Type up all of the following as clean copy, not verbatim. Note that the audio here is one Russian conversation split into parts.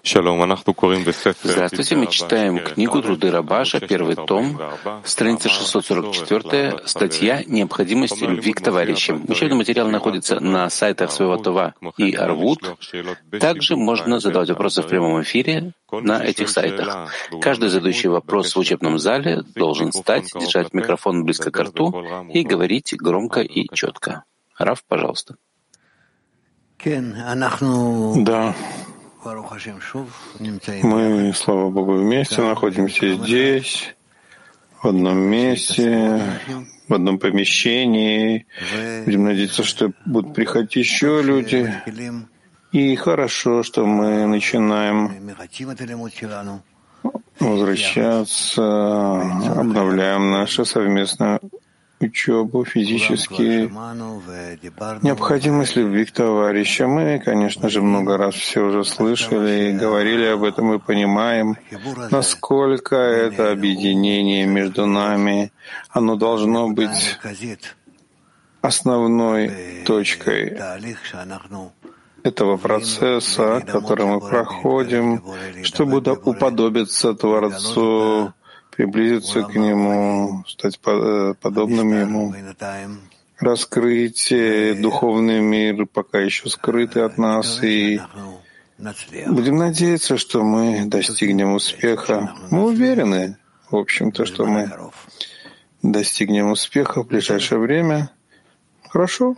Здравствуйте, мы читаем книгу «Труды Рабаша», первый том, страница 644, статья «Необходимость любви к товарищам». Учебный материал находится на сайтах Своего Това и Арвуд. Также можно задавать вопросы в прямом эфире на этих сайтах. Каждый задающий вопрос в учебном зале должен встать, держать микрофон близко к рту и говорить громко и четко. Рав, пожалуйста. Да. Мы, слава Богу, вместе находимся здесь, в одном месте, в одном помещении. Будем надеяться, что будут приходить еще люди. И хорошо, что мы начинаем возвращаться, обновляем нашу совместную учебу физически. Необходимость любви к товарищам. Мы, конечно же, много раз все уже слышали и говорили об этом, и понимаем, насколько это объединение между нами, оно должно быть основной точкой этого процесса, который мы проходим, чтобы уподобиться Творцу, приблизиться к Нему, стать подобным Ему, раскрыть духовный мир, пока еще скрытый от нас, и будем надеяться, что мы достигнем успеха. Мы уверены, в общем-то, что мы достигнем успеха в ближайшее время. Хорошо?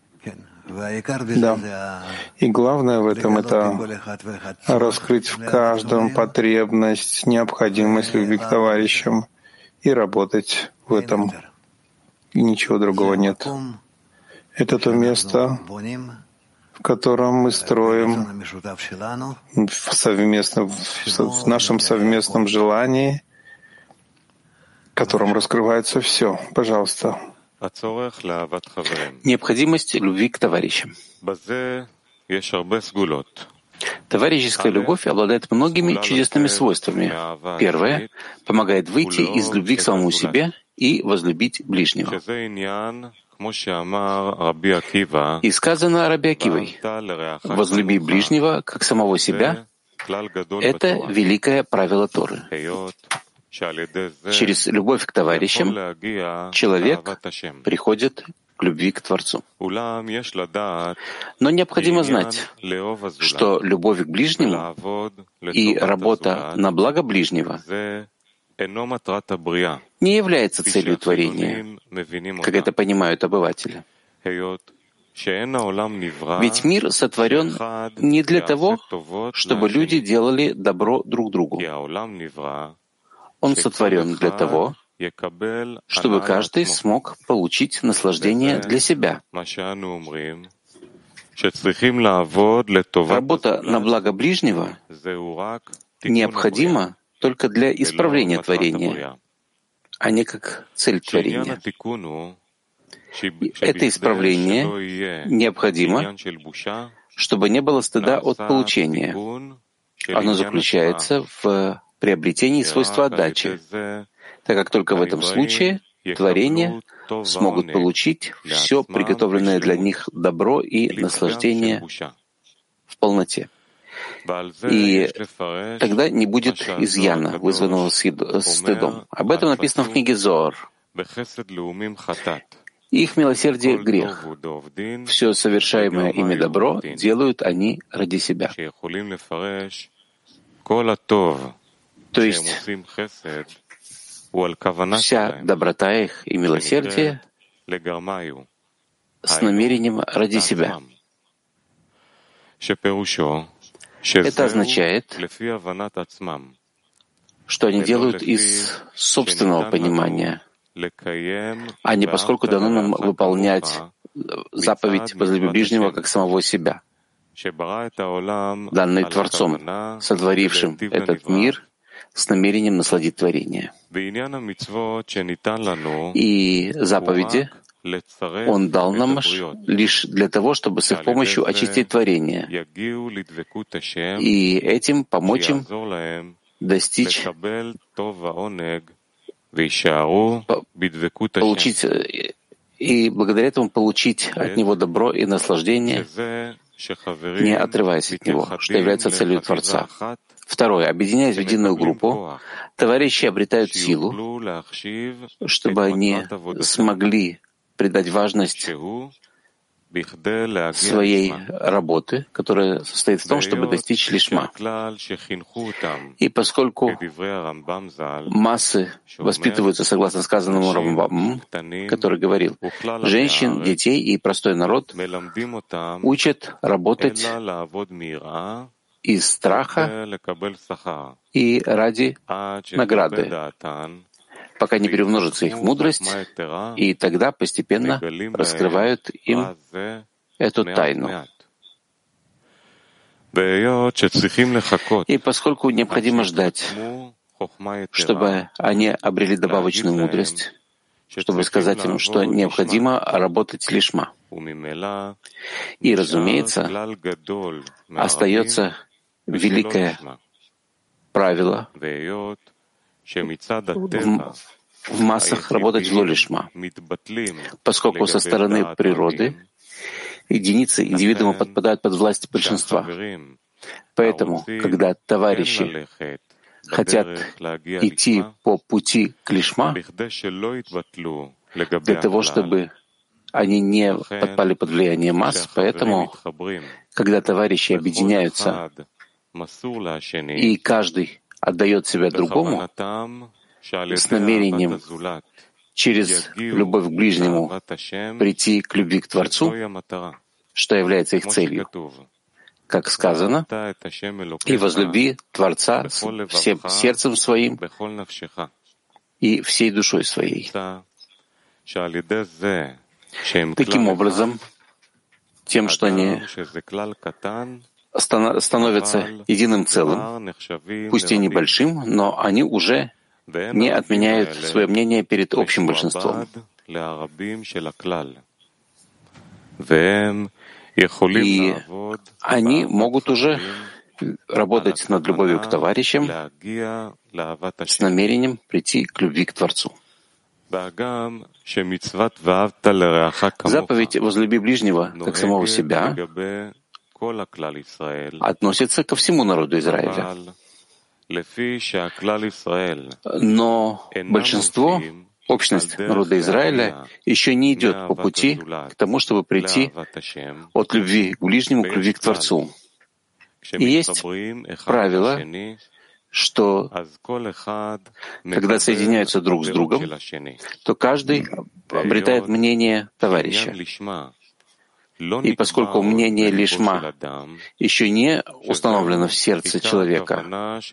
Да. И главное в этом — это раскрыть в каждом потребность, необходимость любви к товарищам и работать в этом. И ничего другого нет. Это то место, в котором мы строим в нашем совместном желании, в котором раскрывается все. Пожалуйста. Необходимость любви к товарищам. Товарищеская любовь обладает многими чудесными свойствами. Первое — помогает выйти из любви к самому себе и возлюбить ближнего. И сказано Раби Акивой: «Возлюби ближнего, как самого себя» — это великое правило Торы. Через любовь к товарищам человек приходит к любви к Творцу. Но необходимо знать, что любовь к ближнему и работа на благо ближнего не является целью творения, как это понимают обыватели. Ведь мир сотворен не для того, чтобы люди делали добро друг другу. Он сотворен для того, чтобы каждый смог получить наслаждение для себя. Работа на благо ближнего необходима только для исправления творения, а не как цель творения. Это исправление необходимо, чтобы не было стыда от получения. Оно заключается в приобретении свойства отдачи, так как только в этом случае творения смогут получить все приготовленное для них добро и наслаждение в полноте. И тогда не будет изъяна, вызванного стыдом. Об этом написано в книге Зоар. Их милосердие — грех. Все совершаемое ими добро делают они ради себя. То есть вся доброта их и милосердие с намерением ради себя. Это означает, что они делают из собственного понимания, а не поскольку дано нам выполнять заповедь «возлюби ближнего, как самого себя», данный Творцом, сотворившим этот мир с намерением насладить творение. И заповеди Он дал нам лишь для того, чтобы с их помощью очистить творение и этим помочь им достичь, получить и благодаря этому получить от Него добро и наслаждение не отрываясь от него, что является целью Творца. Второе. Объединяясь в единую группу, товарищи обретают силу, чтобы они смогли придать важность своей работы, которая состоит в том, чтобы достичь лишма. И поскольку массы воспитываются согласно сказанному Рамбаму, который говорил, женщин, детей и простой народ учат работать из страха и ради награды, пока не перемножится их мудрость, и тогда постепенно раскрывают им эту тайну. И поскольку необходимо ждать, чтобы они обрели добавочную мудрость, чтобы сказать им, что необходимо работать лишма. И, разумеется, остается великое правило в массах работать в лолишма, поскольку со стороны природы единицы индивидуума подпадают под власть большинства. Поэтому, когда товарищи хотят идти по пути к лишма, для того, чтобы они не подпали под влияние масс, поэтому, когда товарищи объединяются, и каждый отдает себя другому, с намерением через любовь к ближнему прийти к любви к Творцу, что является их целью. Как сказано, «И возлюби Творца всем сердцем своим и всей душой своей». Таким образом, тем, что они становятся единым целым, пусть и небольшим, но они уже не отменяют свое мнение перед общим большинством. И они могут уже работать над любовью к товарищам с намерением прийти к любви к Творцу. Заповедь «Возлюби ближнего, как самого себя» относится ко всему народу Израиля. Но большинство, общность народа Израиля, еще не идет по пути к тому, чтобы прийти от любви к ближнему к любви к Творцу. И есть правило, что когда соединяются друг с другом, то каждый обретает мнение товарища. И поскольку мнение лишма еще не установлено в сердце человека,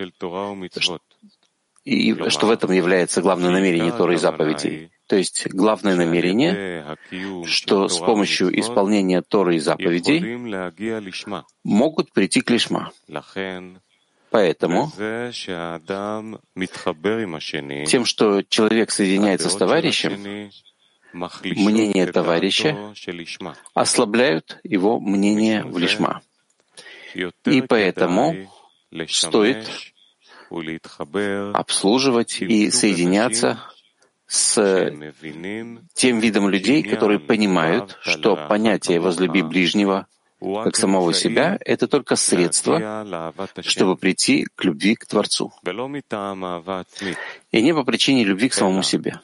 и что в этом является главное намерение Торы и заповедей, то есть главное намерение, что с помощью исполнения Торы и заповедей могут прийти к лишма. Поэтому тем, что человек соединяется с товарищем, мнение товарища ослабляют его мнение в лишма. И поэтому стоит обслуживать и соединяться с тем видом людей, которые понимают, что понятие «возлюби ближнего» как самого себя — это только средство, чтобы прийти к любви к Творцу, и не по причине любви к самому себе.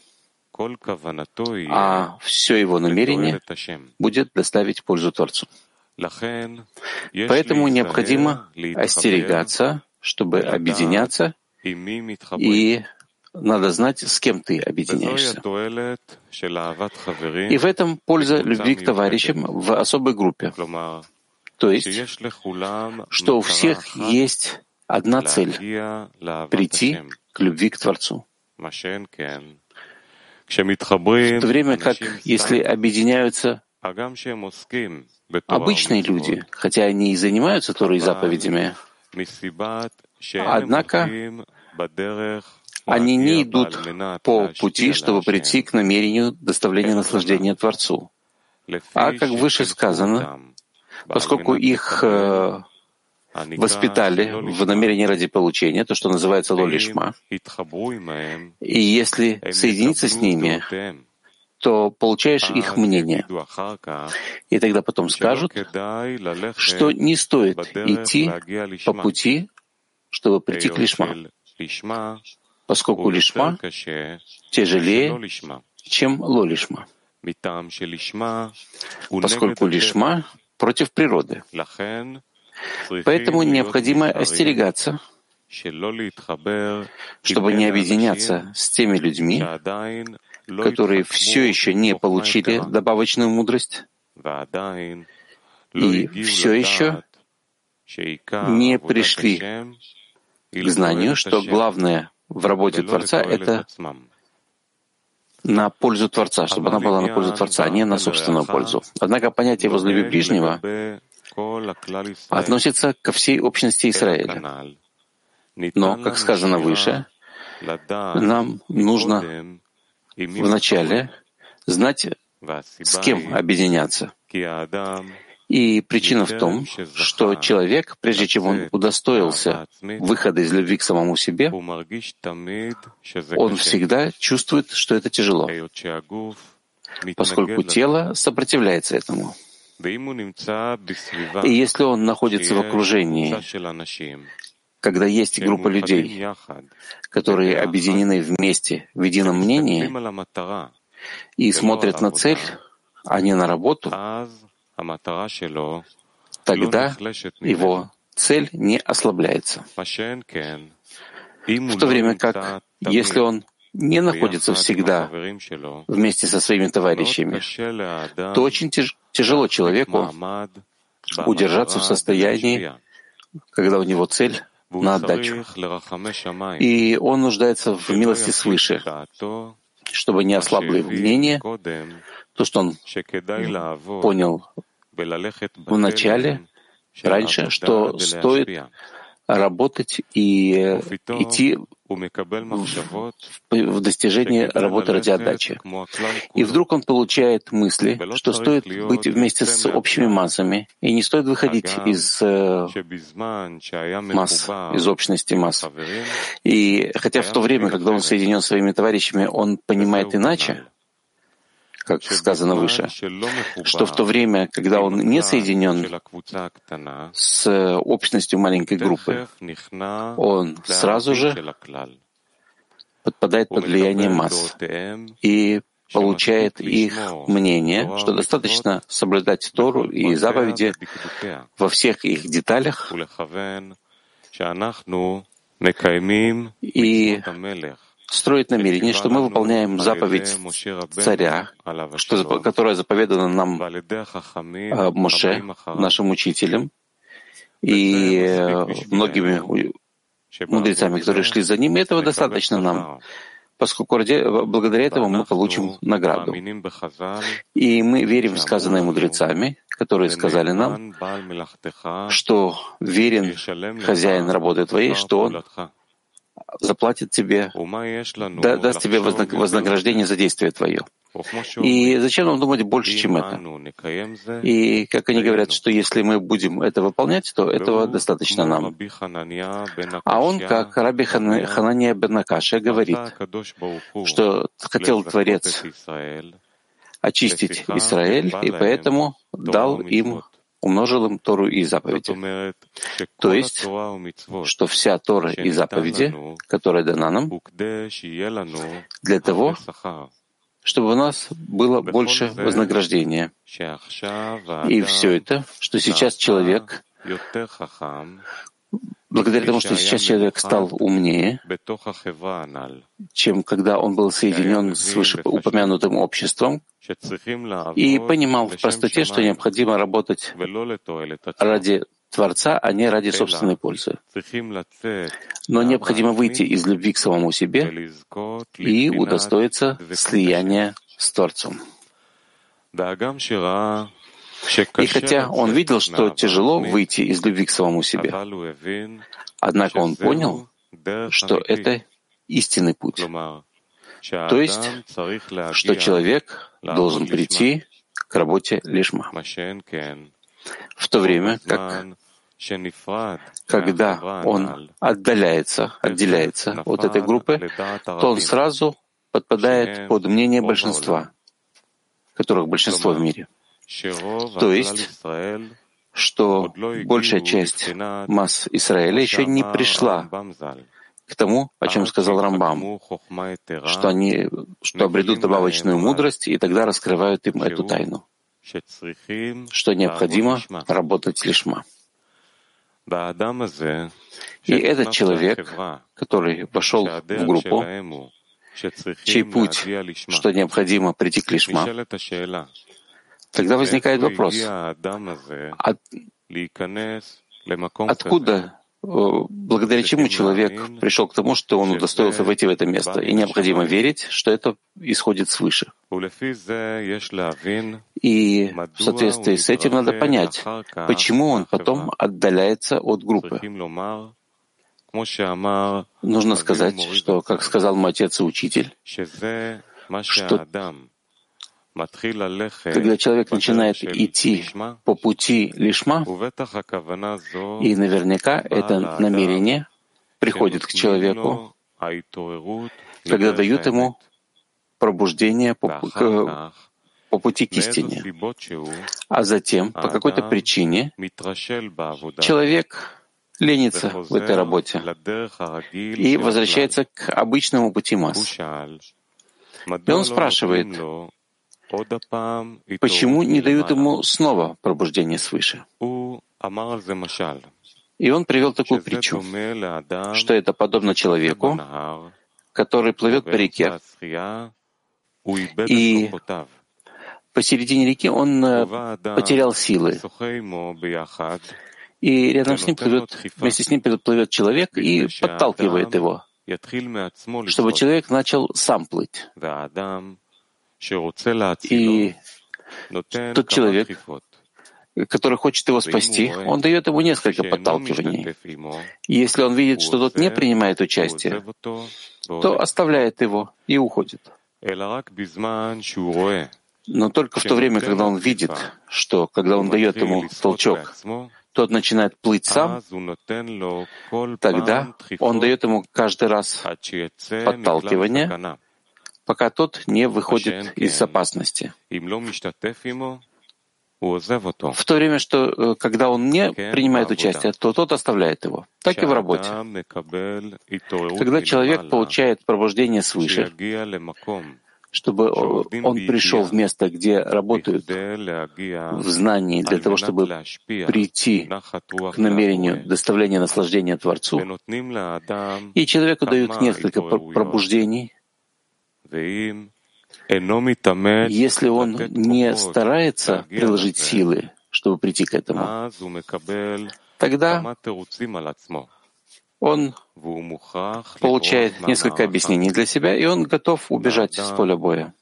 А все его намерение будет доставить пользу Творцу. Поэтому необходимо остерегаться, чтобы объединяться, и надо знать, с кем ты объединяешься. И в этом польза любви к товарищам в особой группе. То есть, что у всех есть одна цель — прийти к любви к Творцу. В то время как, если объединяются обычные люди, хотя они и занимаются Торой и заповедями, однако они не идут по пути, чтобы прийти к намерению доставления наслаждения Творцу. А, как выше сказано, поскольку их воспитали в намерении ради получения, то, что называется лолишма, и если соединиться с ними, то получаешь их мнение. И тогда потом скажут, что не стоит идти по пути, чтобы прийти к лишма, поскольку лишма тяжелее, чем ло-лишма, поскольку лишма против природы. Поэтому необходимо остерегаться, чтобы не объединяться с теми людьми, которые все еще не получили добавочную мудрость и все еще не пришли к знанию, что главное в работе Творца — это на пользу Творца, чтобы она была на пользу Творца, а не на собственную пользу. Однако понятие «возлюби ближнего» относится ко всей общности Израиля. Но, как сказано выше, нам нужно вначале знать, с кем объединяться. И причина в том, что человек, прежде чем он удостоился выхода из любви к самому себе, он всегда чувствует, что это тяжело, поскольку тело сопротивляется этому. И если он находится в окружении, когда есть группа людей, которые объединены вместе в едином мнении и смотрят на цель, а не на работу, тогда его цель не ослабляется. В то время как, если он не находится всегда вместе со своими товарищами, то очень тяжело человеку удержаться в состоянии, когда у него цель на отдачу. И он нуждается в милости свыше, чтобы не ослабло его мнение, то, что он понял в начале, раньше, что стоит работать и идти в достижение работы ради отдачи. И вдруг он получает мысли, что стоит быть вместе с общими массами, и не стоит выходить из масс, из общности масс. И хотя в то время, когда он соединен с своими товарищами, он понимает иначе, как сказано выше, что в то время, когда он не соединен с общностью маленькой группы, он сразу же подпадает под влияние масс и получает их мнение, что достаточно соблюдать Тору и заповеди во всех их деталях и строит намерение, что мы выполняем заповедь царя, которая заповедана нам Моше, нашим учителем, и многими мудрецами, которые шли за ним, и этого достаточно нам, поскольку благодаря этому мы получим награду. И мы верим в сказанное мудрецами, которые сказали нам, что верен хозяин работы твоей, что он заплатит тебе, даст тебе вознаграждение за действие твое. И зачем нам думать больше, чем это? И как они говорят, что если мы будем это выполнять, то этого достаточно нам. А он, как Раби Ханания бен Акашия, говорит, что хотел Творец очистить Израиль, и поэтому дал им, умножил им Тору и заповеди. То есть, что вся Тора и заповеди, которая дана нам, для того, чтобы у нас было больше вознаграждения. И все это, что сейчас человек, благодаря тому, что сейчас человек стал умнее, чем когда он был соединен с вышеупомянутым обществом, и понимал в простоте, что необходимо работать ради Творца, а не ради собственной пользы. Но необходимо выйти из любви к самому себе и удостоиться слияния с Творцом. И хотя он видел, что тяжело выйти из любви к самому себе, однако он понял, что это истинный путь. То есть, что человек должен прийти к работе лишма. В то время как, когда он отделяется от этой группы, то он сразу подпадает под мнение большинства. которых большинство в мире. То есть, что большая часть масс Израиля еще не пришла к тому, о чем сказал Рамбам, что они обретут добавочную мудрость, и тогда раскрывают им эту тайну, что необходимо работать лишма. И этот человек, который вошел в группу, чей путь, что необходимо прийти к лишма, тогда возникает вопрос, откуда, благодаря чему человек пришел к тому, что он удостоился войти в это место, и необходимо верить, что это исходит свыше. И в соответствии с этим надо понять, почему он потом отдаляется от группы. Нужно сказать, что, как сказал мой отец и учитель, что когда человек начинает идти по пути лишма, и наверняка это намерение приходит к человеку, когда дают ему пробуждение по пути к истине. А затем, по какой-то причине, человек ленится в этой работе и возвращается к обычному пути масс. И он спрашивает, почему не дают ему снова пробуждение свыше? И он привел такую притчу, что это подобно человеку, который плывет по реке, и посередине реки он потерял силы. И рядом с ним вместе с ним плывет человек и подталкивает его, чтобы человек начал сам плыть. И тот человек, который хочет его спасти, он дает ему несколько подталкиваний. И если он видит, что тот не принимает участие, то оставляет его и уходит. Но только в то время, когда он видит, что когда он дает ему толчок, тот начинает плыть сам, тогда он дает ему каждый раз подталкивание, пока тот не выходит из опасности. В то время, что когда он не принимает участие, то тот оставляет его. Так и в работе. Когда человек получает пробуждение свыше, чтобы он пришел в место, где работают в знании для того, чтобы прийти к намерению доставления наслаждения Творцу, и человеку дают несколько пробуждений. Если он не старается приложить силы, чтобы прийти к этому, тогда он получает несколько объяснений для себя, и он готов убежать с поля боя.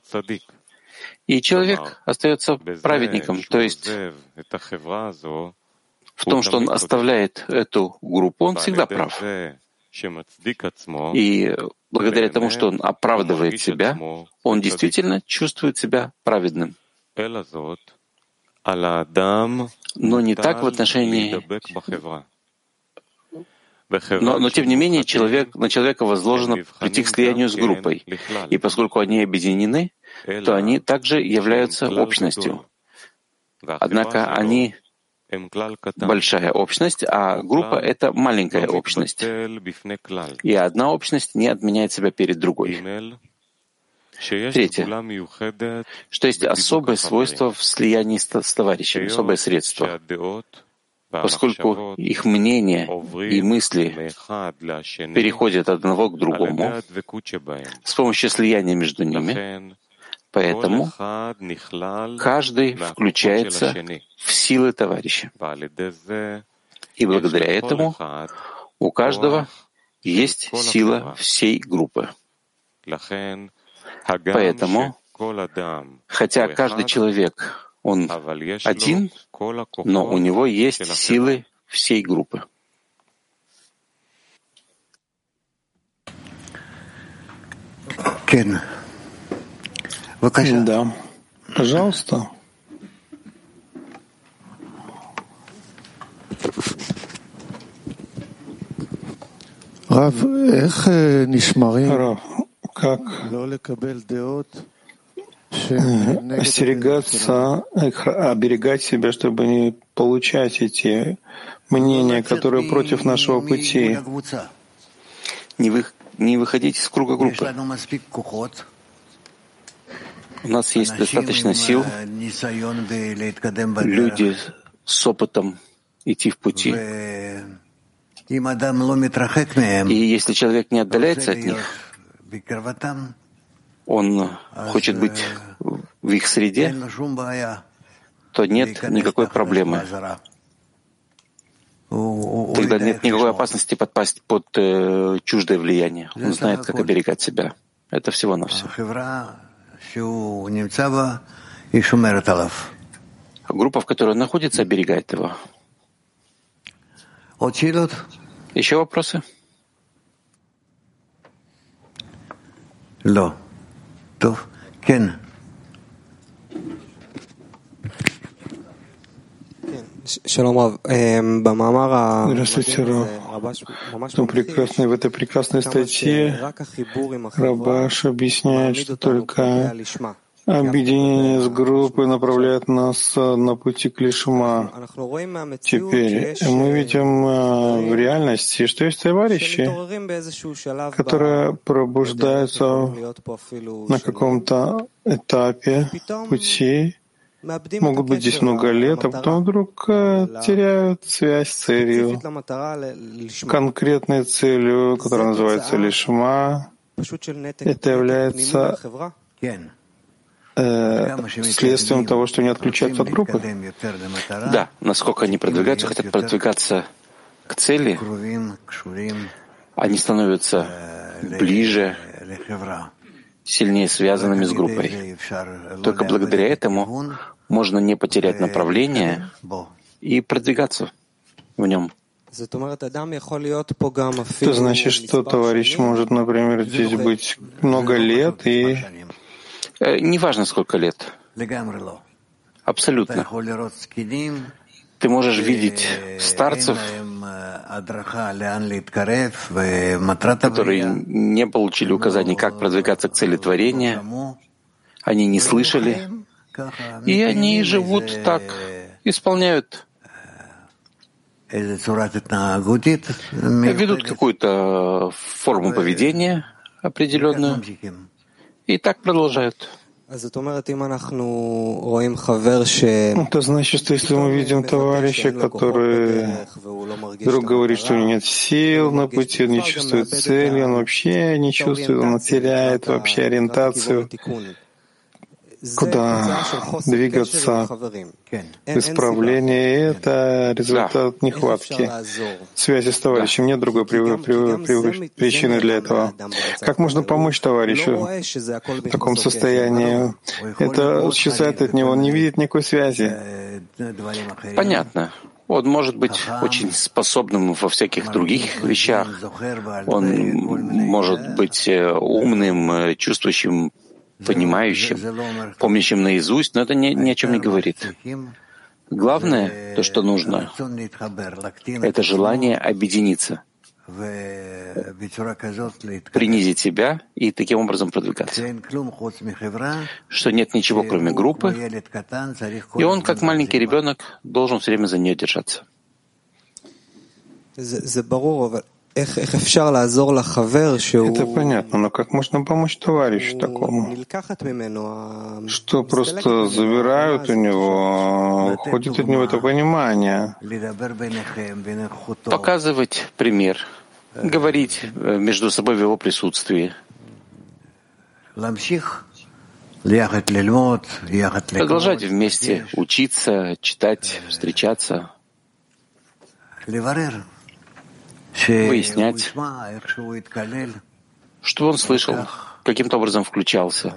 И человек остается праведником, то есть в том, что он оставляет эту группу, он всегда прав. И благодаря тому, что он оправдывает себя, он действительно чувствует себя праведным. Но не так в отношении... Но тем не менее, на человека возложено прийти к слиянию с группой. И поскольку они объединены, то они также являются общностью. Однако они большая общность, а группа — это маленькая общность. И одна общность не отменяет себя перед другой. Третье, что есть особое свойство в слиянии с товарищами, особое средство. Поскольку их мнения и мысли переходят от одного к другому с помощью слияния между ними, поэтому каждый включается в силы товарища. И благодаря этому у каждого есть сила всей группы. Поэтому, хотя каждый человек, он один, но у него есть силы всей группы. Да, пожалуйста. Рав, как остерегаться, оберегать себя, чтобы не получать эти мнения, которые против нашего пути. Не выходить из круга группы. У нас есть достаточно сил, люди с опытом идти в пути. И если человек не отдаляется от них, он хочет быть в их среде, то нет никакой проблемы. Тогда нет никакой опасности подпасть под чуждое влияние. Он знает, как оберегать себя. Это всего-навсего. Группа, в которой он находится, оберегает его. Еще вопросы? Здравствуйте, в этой прекрасной статье Рабаш объясняет, что только объединение с группой направляет нас на пути к лишма. Теперь мы видим в реальности, что есть товарищи, которые пробуждаются на каком-то этапе пути, могут быть здесь много лет, а потом вдруг теряют связь с целью, конкретной целью, которая называется лишма. Это является следствием того, что они отключаются от группы. Да, насколько они продвигаются, хотят продвигаться к цели, они становятся ближе, сильнее связанными с группой. Только благодаря этому можно не потерять направление и продвигаться в нем. Это значит, что товарищ может, например, здесь быть много лет и... Неважно, сколько лет. Абсолютно. Ты можешь видеть старцев, которые не получили указаний, как продвигаться к цели творения, они не слышали, и они живут так, исполняют, ведут какую-то форму поведения определенную, и так продолжают. Это значит, что если мы видим товарища, который вдруг говорит, что у него нет сил на пути, он не чувствует цели, он вообще не чувствует, он теряет вообще ориентацию, куда двигаться, исправление, и это результат нехватки связи с товарищем. Нет другой причины для этого. Как можно помочь товарищу в таком состоянии? Это исчезает от него, он не видит никакой связи. Понятно. Он может быть очень способным во всяких других вещах. Он может быть умным, чувствующим, понимающим, помнящим наизусть, но это ни о чем не говорит. Главное, то, что нужно, это желание объединиться, принизить себя и таким образом продвигаться. Что нет ничего, кроме группы, и он, как маленький ребенок, должен все время за нее держаться. Это понятно, но как можно помочь товарищу такому, что просто забирают у него, уходит от него это понимание? Показывать пример, говорить между собой в его присутствии, продолжать вместе учиться, читать, встречаться, выяснять, что он слышал, каким-то образом включался.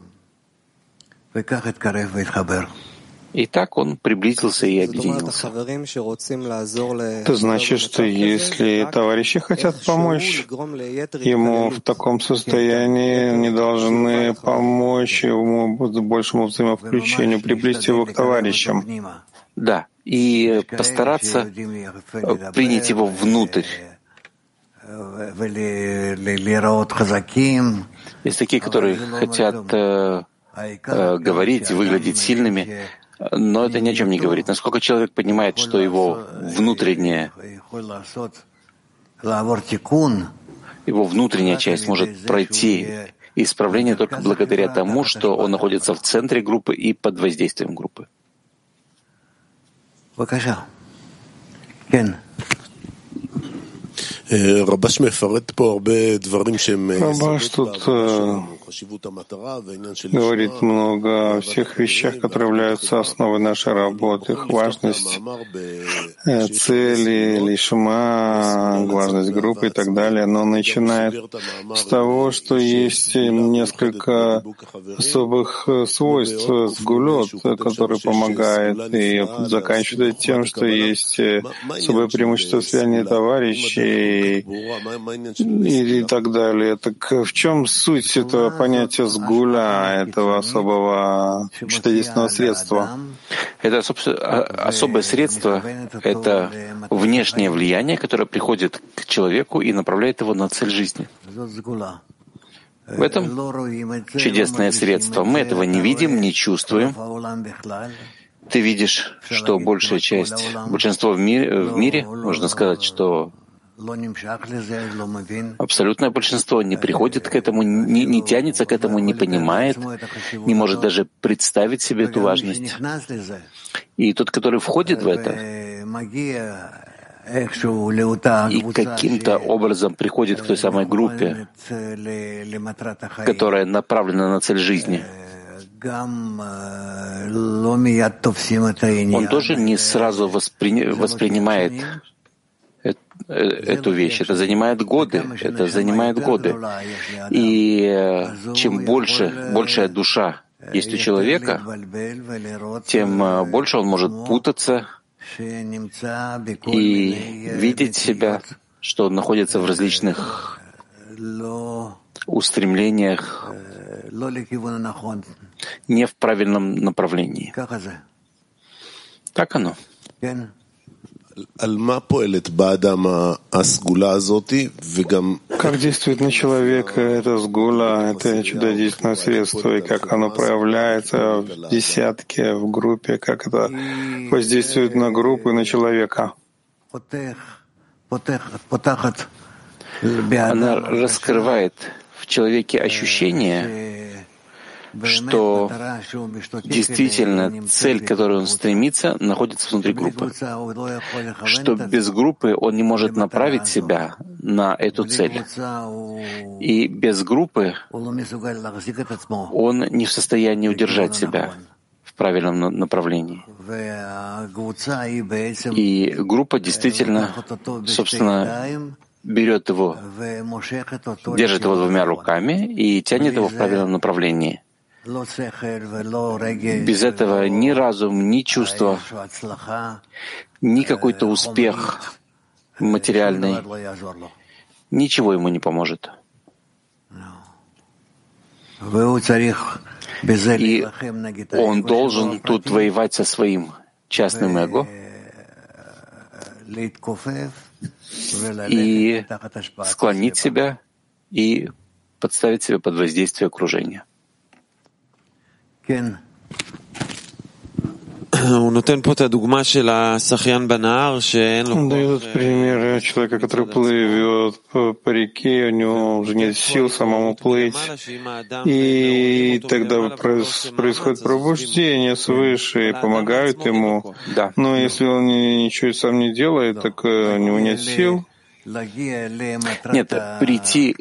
И так он приблизился и объединился. Это значит, что если товарищи хотят помочь ему в таком состоянии, они должны помочь ему с большему взаимовключению, приблизить его к товарищам. Да, и постараться принять его внутрь. Есть такие, которые хотят говорить, выглядеть сильными, но это ни о чем не говорит. Насколько человек понимает, что его внутренняя часть может пройти исправление только благодаря тому, что он находится в центре группы и под воздействием группы. Рабаш тут говорит много о всех вещах, которые являются основой нашей работы, их важность, цели, лишма, важность группы и так далее. Но он начинает с того, что есть несколько особых свойств сгулот, которые помогают, и заканчивает тем, что есть особое преимущество слияния товарищей и так далее. Так в чем суть этого понятия сгуля, этого особого чудодейственного средства? Это особое средство, это внешнее влияние, которое приходит к человеку и направляет его на цель жизни. В этом чудесное средство. Мы этого не видим, не чувствуем. Ты видишь, что большинство в мире, можно сказать, что абсолютное большинство не приходит к этому, не тянется к этому, не понимает, не может даже представить себе эту важность. И тот, который входит в это, и каким-то образом приходит к той самой группе, которая направлена на цель жизни, он тоже не сразу воспринимает эту вещь. Это занимает годы. И чем большая душа есть у человека, тем больше он может путаться и видеть себя, что он находится в различных устремлениях, не в правильном направлении. Так оно. Как действует на человека это сгула, это чудодейственное средство, и как оно проявляется в десятке, в группе, как это воздействует на группу и на человека? Она раскрывает в человеке ощущение, что действительно цель, к которой он стремится, находится внутри группы. Что без группы он не может направить себя на эту цель. И без группы он не в состоянии удержать себя в правильном направлении. И группа действительно, собственно, берет его, держит его двумя руками и тянет его в правильном направлении. Без этого ни разум, ни чувство, ни какой-то успех материальный, ничего ему не поможет. И он должен тут воевать со своим частным эго и склонить себя и подставить себя под воздействие окружения. Он дает пример человека, который плывет по реке, у него уже нет сил самому плыть, и тогда происходит пробуждение свыше, и помогают ему. Да. Но если он ничего сам не делает, так у него нет сил. Нет, прийти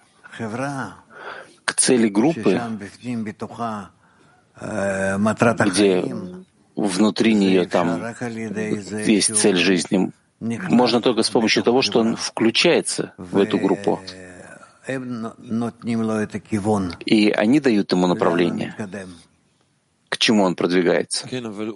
к цели группы, где внутри нее там есть цель жизни, можно только с помощью того, что он включается в эту группу. И они дают ему направление, к чему он продвигается.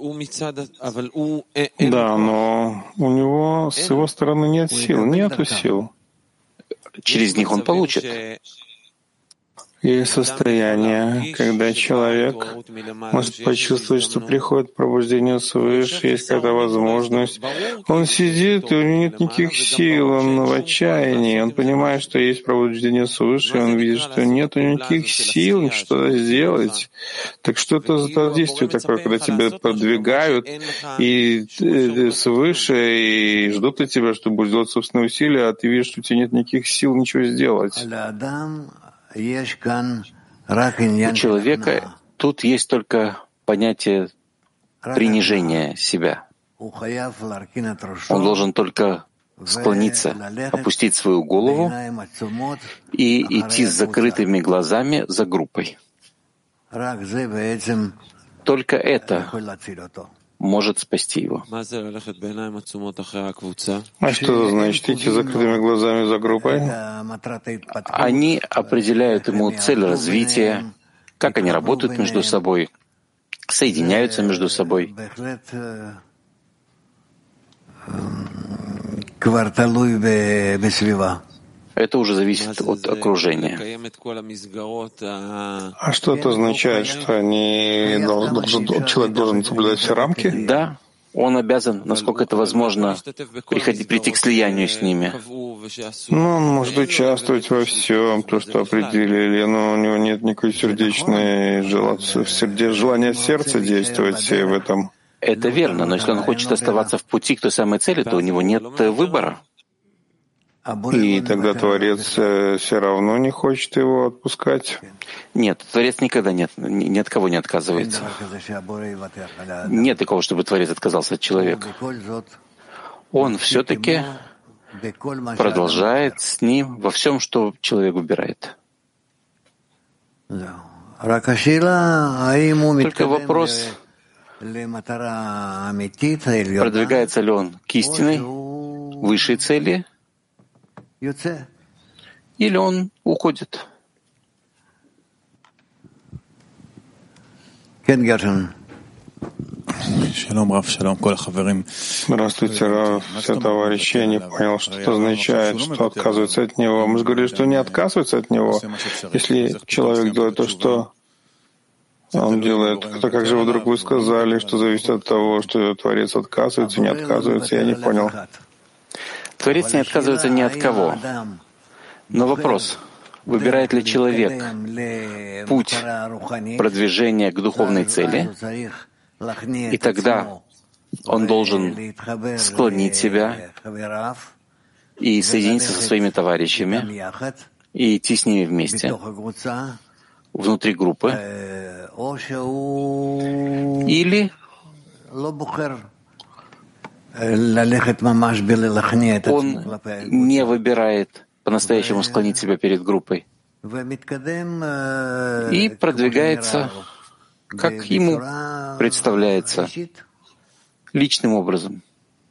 Да, но у него с его стороны нету сил. Через них он получит. Есть состояние, когда человек может почувствовать, что приходит пробуждение свыше, есть какая-то возможность. Он сидит, и у него нет никаких сил, он в отчаянии, он понимает, что есть пробуждение свыше, и он видит, что нет у него никаких сил что-то сделать. Так что это за действие такое, когда тебя продвигают и свыше, и ждут от тебя, что будешь делать собственные усилия, а ты видишь, что у тебя нет никаких сил ничего сделать. У человека тут есть только понятие принижения себя. Он должен только склониться, опустить свою голову и идти с закрытыми глазами за группой. Только это может спасти его. А что значит идти с закрытыми глазами за группой? Они определяют ему цель развития, как они работают между собой, соединяются между собой. Это уже зависит от окружения. А что это означает, что человек должен соблюдать все рамки? Да, он обязан, насколько это возможно, прийти к слиянию с ними. Он может участвовать во всем, то, что определили, но у него нет никакой желания сердца действовать в этом. Это верно, но если он хочет оставаться в пути к той самой цели, то у него нет выбора. И тогда Творец все равно не хочет его отпускать? Нет, Творец никогда ни от кого не отказывается. Нет такого, чтобы Творец отказался от человека. Он все-таки продолжает с ним во всем, что человек выбирает. Только вопрос, продвигается ли он к истинной, высшей цели, или он уходит. Здравствуйте, Рав, все товарищи. Я не понял, что это означает, что отказываются от него. Мы же говорили, что не отказываются от него. Если человек делает то, что он делает, то как же вдруг вы сказали, что зависит от того, что Творец отказывается, не отказывается? Я не понял. Творец не отказывается ни от кого. Но вопрос, выбирает ли человек путь продвижения к духовной цели, и тогда он должен склонить себя и соединиться со своими товарищами и идти с ними вместе внутри группы, или он не выбирает по-настоящему склонить себя перед группой и продвигается, как ему представляется, личным образом.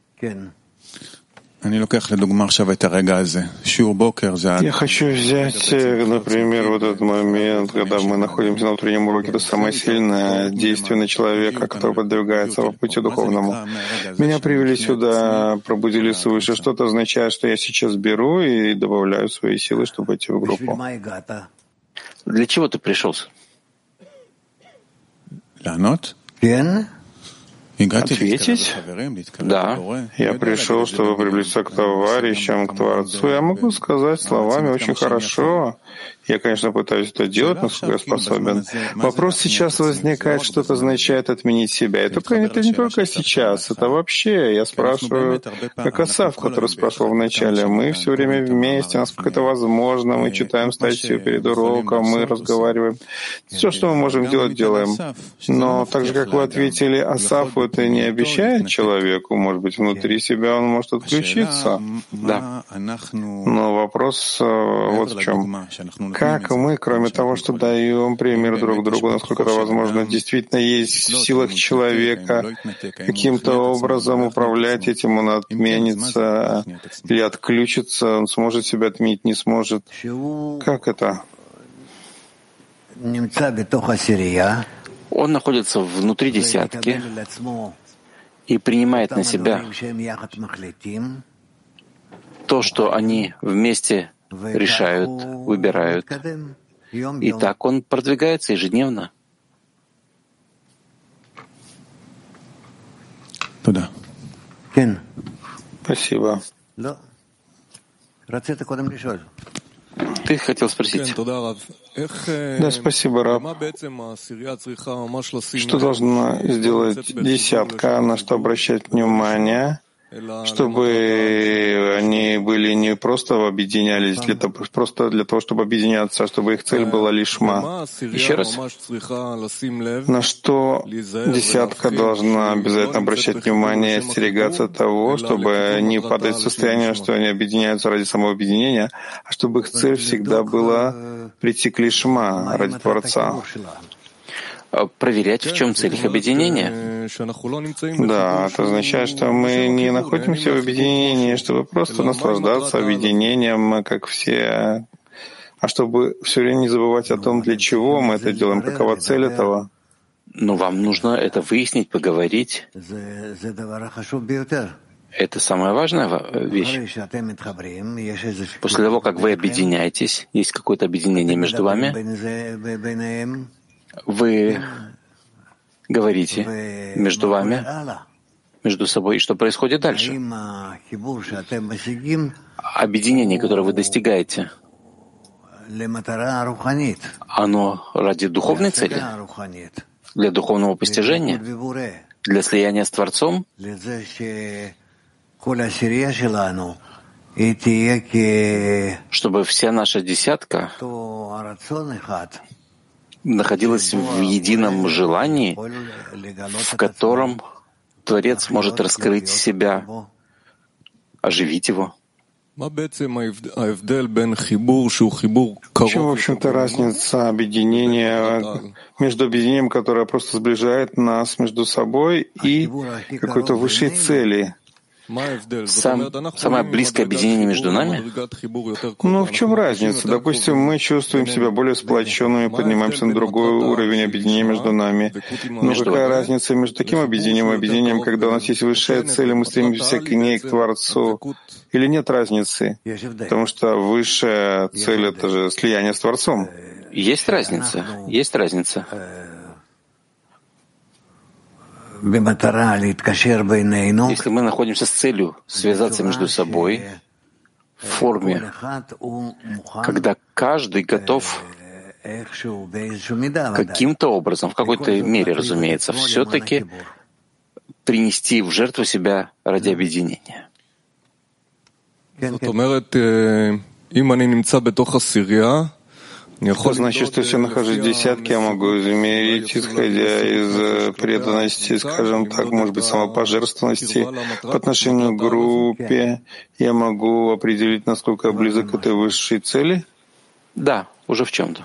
Я хочу взять, например, вот этот момент, когда мы находимся на утреннем уроке. Это самое сильное действие на человека, который подвигается по пути духовному. Меня привели сюда, пробудили свыше. Что это означает, что я сейчас беру и добавляю свои силы, чтобы идти в группу. Для чего ты пришел? Ответить? Да. Я пришел, чтобы приблизиться к товарищам, к Творцу. Я могу сказать словами очень хорошо. Я, конечно, пытаюсь это делать, насколько я способен. Вопрос сейчас возникает, что это означает отменить себя. Это не только сейчас, это вообще. Я спрашиваю, как Асав, который спрашивал вначале. Мы все время вместе, насколько это возможно. Мы читаем статью перед уроком, мы разговариваем. Все, что мы можем делать, делаем. Но так же, как вы ответили Асафу, это не обещает человеку, может быть, внутри себя он может отключиться. Да. Но вопрос вот в чем. Как мы, кроме того, что даем пример друг другу, насколько это возможно, действительно есть в силах человека каким-то образом управлять этим, он отменится или отключится, он сможет себя отменить, не сможет. Как это? Он находится внутри десятки и принимает на себя то, что они вместе решают, выбирают, И так он продвигается ежедневно. Спасибо. Ты хотел спросить? Да, спасибо, Раб. Что должна сделать десятка, на что обращать внимание, чтобы они были не просто объединялись, просто для того, чтобы объединяться, а чтобы их цель была лишма? Еще раз. На что десятка должна обязательно обращать внимание и остерегаться того, чтобы не падать в состояние, что они объединяются ради самого объединения, а чтобы их цель всегда была прийти к лишма ради Творца? Проверять, в чем цель их объединения. Да, это означает, что мы не находимся в объединении, чтобы просто наслаждаться объединением, как все, а чтобы все время не забывать о том, для чего мы это делаем, какова цель этого. Но вам нужно это выяснить, поговорить. Это самая важная вещь. После того, как вы объединяетесь, есть какое-то объединение между вами, вы говорите между вами, между собой, и что происходит дальше. Объединение, которое вы достигаете, оно ради духовной цели, для духовного постижения, для слияния с Творцом, чтобы вся наша десятка находилась в едином желании, в котором Творец может раскрыть себя, оживить его. В чем, в общем-то, разница объединения между объединением, которое просто сближает нас между собой, и какой-то высшей цели? Самое близкое объединение между нами? Ну, в чем разница? Допустим, мы чувствуем себя более сплоченными, поднимаемся на другой уровень объединения между нами. Но какая разница между таким объединением и объединением, когда у нас есть высшая цель, и мы стремимся к ней, к Творцу? Или нет разницы? Потому что высшая цель — это же слияние с Творцом. Есть разница. Есть разница. Если мы находимся с целью связаться между собой в форме, когда каждый готов каким-то образом, в какой-то мере, разумеется, все-таки принести в жертву себя ради объединения. Это значит, что если я нахожусь в десятке, я могу измерить, исходя из преданности, скажем так, может быть, самопожертвованности по отношению к группе, я могу определить, насколько я близок к этой высшей цели? Да, уже в чем-то.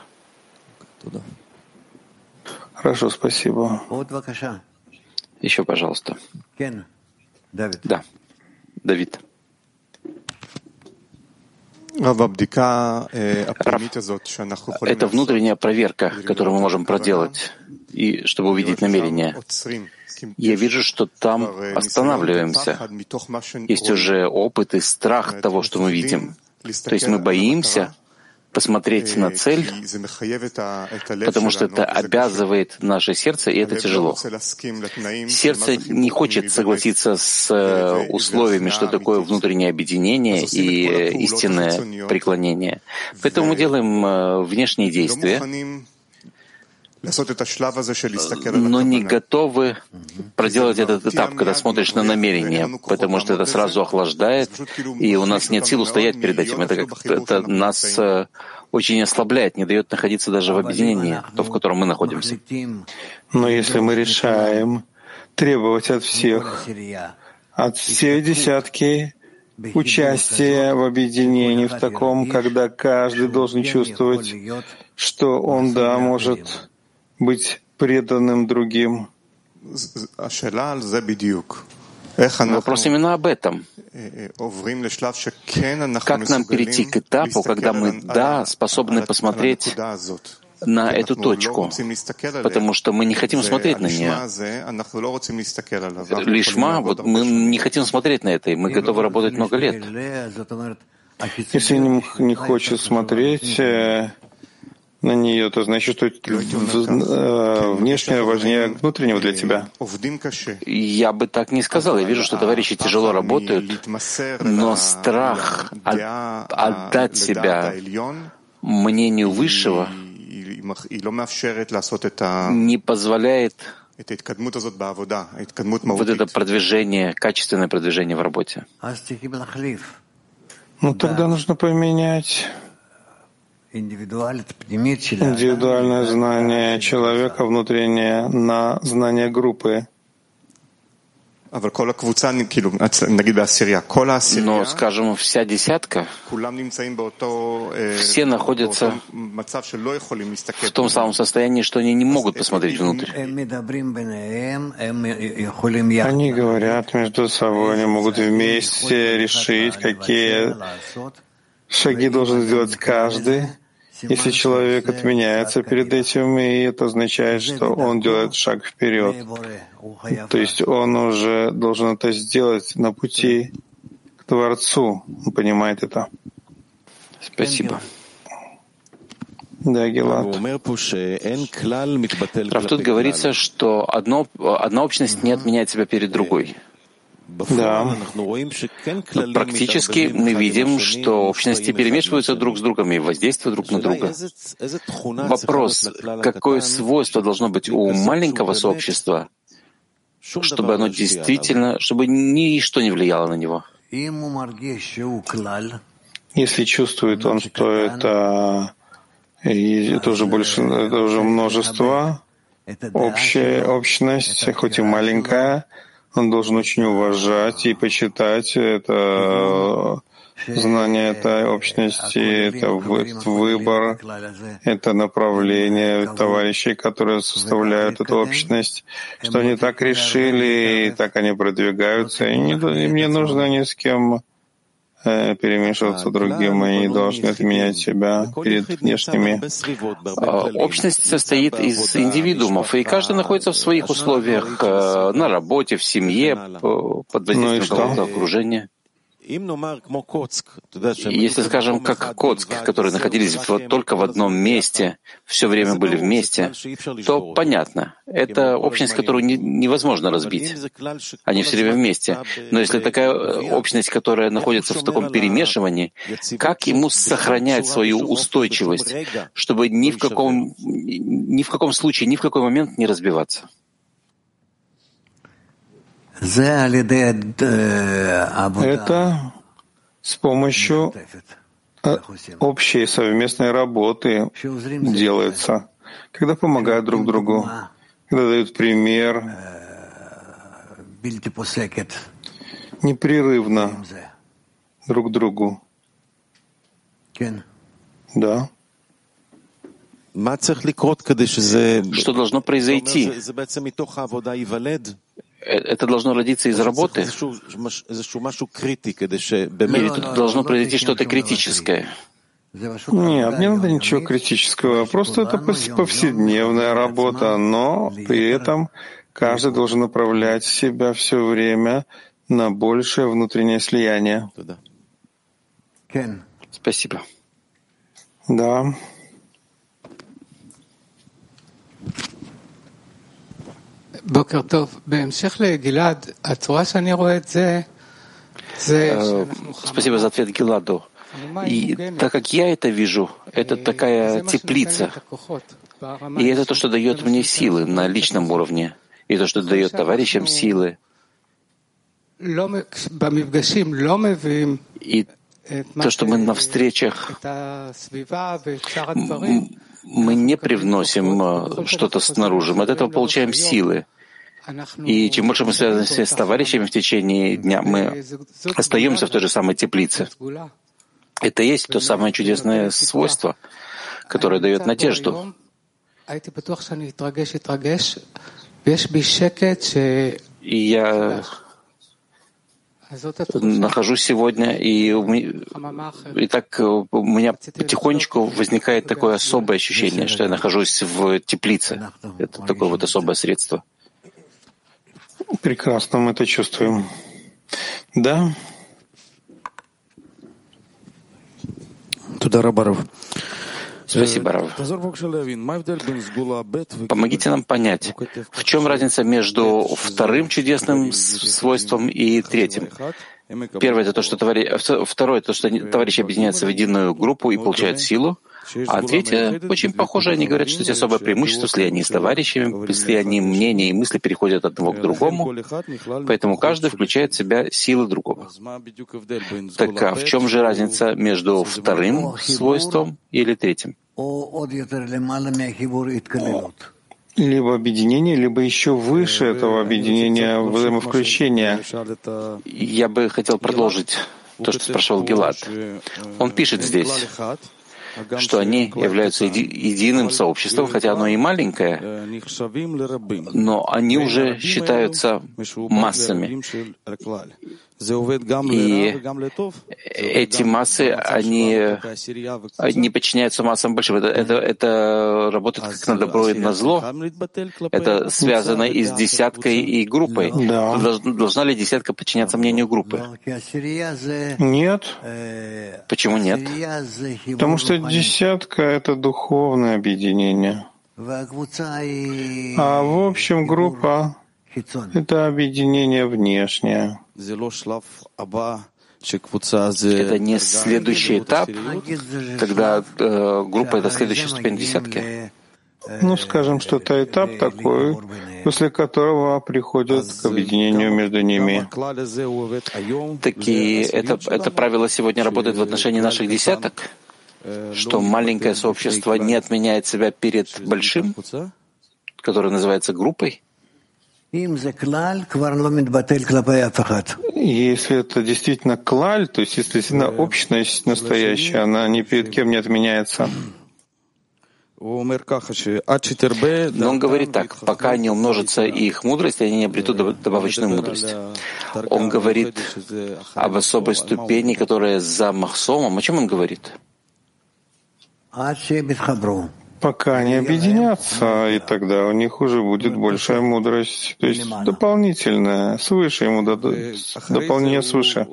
Хорошо, спасибо. Еще, пожалуйста. Да, Давид. Это внутренняя проверка, которую мы можем проделать, и чтобы увидеть намерение. Я вижу, что там останавливаемся. Есть уже опыт и страх того, что мы видим. То есть мы боимся посмотреть на цель, потому что это обязывает наше сердце, и это тяжело. Сердце не хочет согласиться с условиями, что такое внутреннее объединение и истинное преклонение. Поэтому мы делаем внешние действия, но не готовы проделать этот этап, когда смотришь на намерение, потому что это сразу охлаждает, и у нас нет сил устоять перед этим. Это нас очень ослабляет, не дает находиться даже в объединении, то, в котором мы находимся. Но если мы решаем требовать от всех десятки, участия в объединении в таком, когда каждый должен чувствовать, что он, да, может быть преданным другим. Вопрос именно об этом. Как нам перейти к этапу, когда мы, да, способны посмотреть на эту точку, потому что мы не хотим смотреть на нее. Лишма, вот мы не хотим смотреть на это, и мы готовы работать много лет. Если не хочет смотреть на нее, то значит, что внешнее важнее внутреннего для тебя. Я бы так не сказал. Я вижу, что товарищи тяжело работают, но страх отдать себя мнению Высшего не позволяет вот это продвижение, качественное продвижение в работе. Ну, тогда нужно поменять индивидуальное знание человека внутреннее на знание группы. Но, скажем, вся десятка, все находятся в том самом состоянии, что они не могут посмотреть внутрь. Они говорят между собой, они могут вместе решить, какие шаги должен сделать каждый. Если человек отменяется перед этим, и это означает, что он делает шаг вперед, то есть он уже должен это сделать на пути к Творцу. Он понимает это. Спасибо. Да, Гилад. Тут говорится, что одна общность не отменяет себя перед другой. Да. Практически мы видим, что общности перемешиваются друг с другом и воздействуют друг на друга. Вопрос, какое свойство должно быть у маленького сообщества, чтобы оно действительно, чтобы ничто не влияло на него? Если чувствует он, что это уже больше, это уже множество, общая общность, хоть и маленькая, он должен очень уважать и почитать это знание этой общности, это выбор, это направление товарищей, которые составляют эту общность, что они так решили, и так они продвигаются, и им не нужно ни с кем перемешиваться другим, и не должны отменять себя перед внешними. Общность состоит из индивидуумов, и каждый находится в своих условиях, на работе, в семье, под воздействием какого-то окружения. Если, скажем, как Коцк, которые находились только в одном месте, все время были вместе, то понятно, это общность, которую невозможно разбить. Они все время вместе. Но если такая общность, которая находится в таком перемешивании, как ему сохранять свою устойчивость, чтобы ни в каком случае, ни в какой момент не разбиваться? Это с помощью общей совместной работы делается, когда помогают друг другу, когда дают пример непрерывно друг другу. Да. Что должно произойти? Это должно родиться из работы? Или тут должно произойти что-то критическое? Нет, не надо ничего критического. Просто это повседневная работа, но при этом каждый должен направлять себя все время на большее внутреннее слияние. Спасибо. Да. Спасибо за ответ Гиладу. И так как я это вижу, это такая теплица. И это то, что дает мне силы на личном уровне. И то, что дает товарищам силы. И то, что мы на встречах, мы не привносим что-то снаружи, мы от этого получаем силы. И чем больше мы связаны с товарищами в течение дня, мы остаемся в той же самой теплице. Это и есть то самое чудесное свойство, которое дает надежду. И я нахожусь сегодня, и так у меня потихонечку возникает такое особое ощущение, что я нахожусь в теплице. Это такое вот особое средство. Прекрасно, мы это чувствуем. Да? Спасибо, Рав. Помогите нам понять, в чем разница между вторым чудесным свойством и третьим. Первое — это то, что второе — то, что товарищи объединяются в единую группу и получают силу. А третье, очень похоже, они говорят, что есть особое преимущество в слиянии с товарищами, при слиянии мнения и мысли переходят от одного к другому, поэтому каждый включает в себя силы другого. Так а в чем же разница между вторым свойством или третьим? Либо объединение, либо еще выше этого объединения взаимовключения. Я бы хотел продолжить то, что спрашивал Гилад. Он пишет здесь, что они являются единым сообществом, хотя оно и маленькое, но они уже считаются массами. И эти массы, они подчиняются массам большим. Это работает как на добро и на зло. Это связано и с десяткой, и группой. Да. Должна ли десятка подчиняться мнению группы? Нет. Почему нет? Потому что десятка — это духовное объединение. А в общем группа — это объединение внешнее. Это не следующий этап, когда группа — это следующая ступень десятки. Ну, скажем, что это этап такой, после которого приходят к объединению между ними. Такие это правило сегодня работает в отношении наших десяток, что маленькое сообщество не отменяет себя перед большим, которое называется группой. Если это действительно клаль, то есть если действительно общность настоящая, она ни перед кем не отменяется. Но он говорит так: пока не умножится их мудрость, они не обретут добавочную мудрость. Он говорит об особой ступени, которая за махсомом. О чем он говорит? Пока они объединятся, и тогда у них уже будет большая мудрость, то есть дополнительная, свыше ему дадут, дополнение свыше.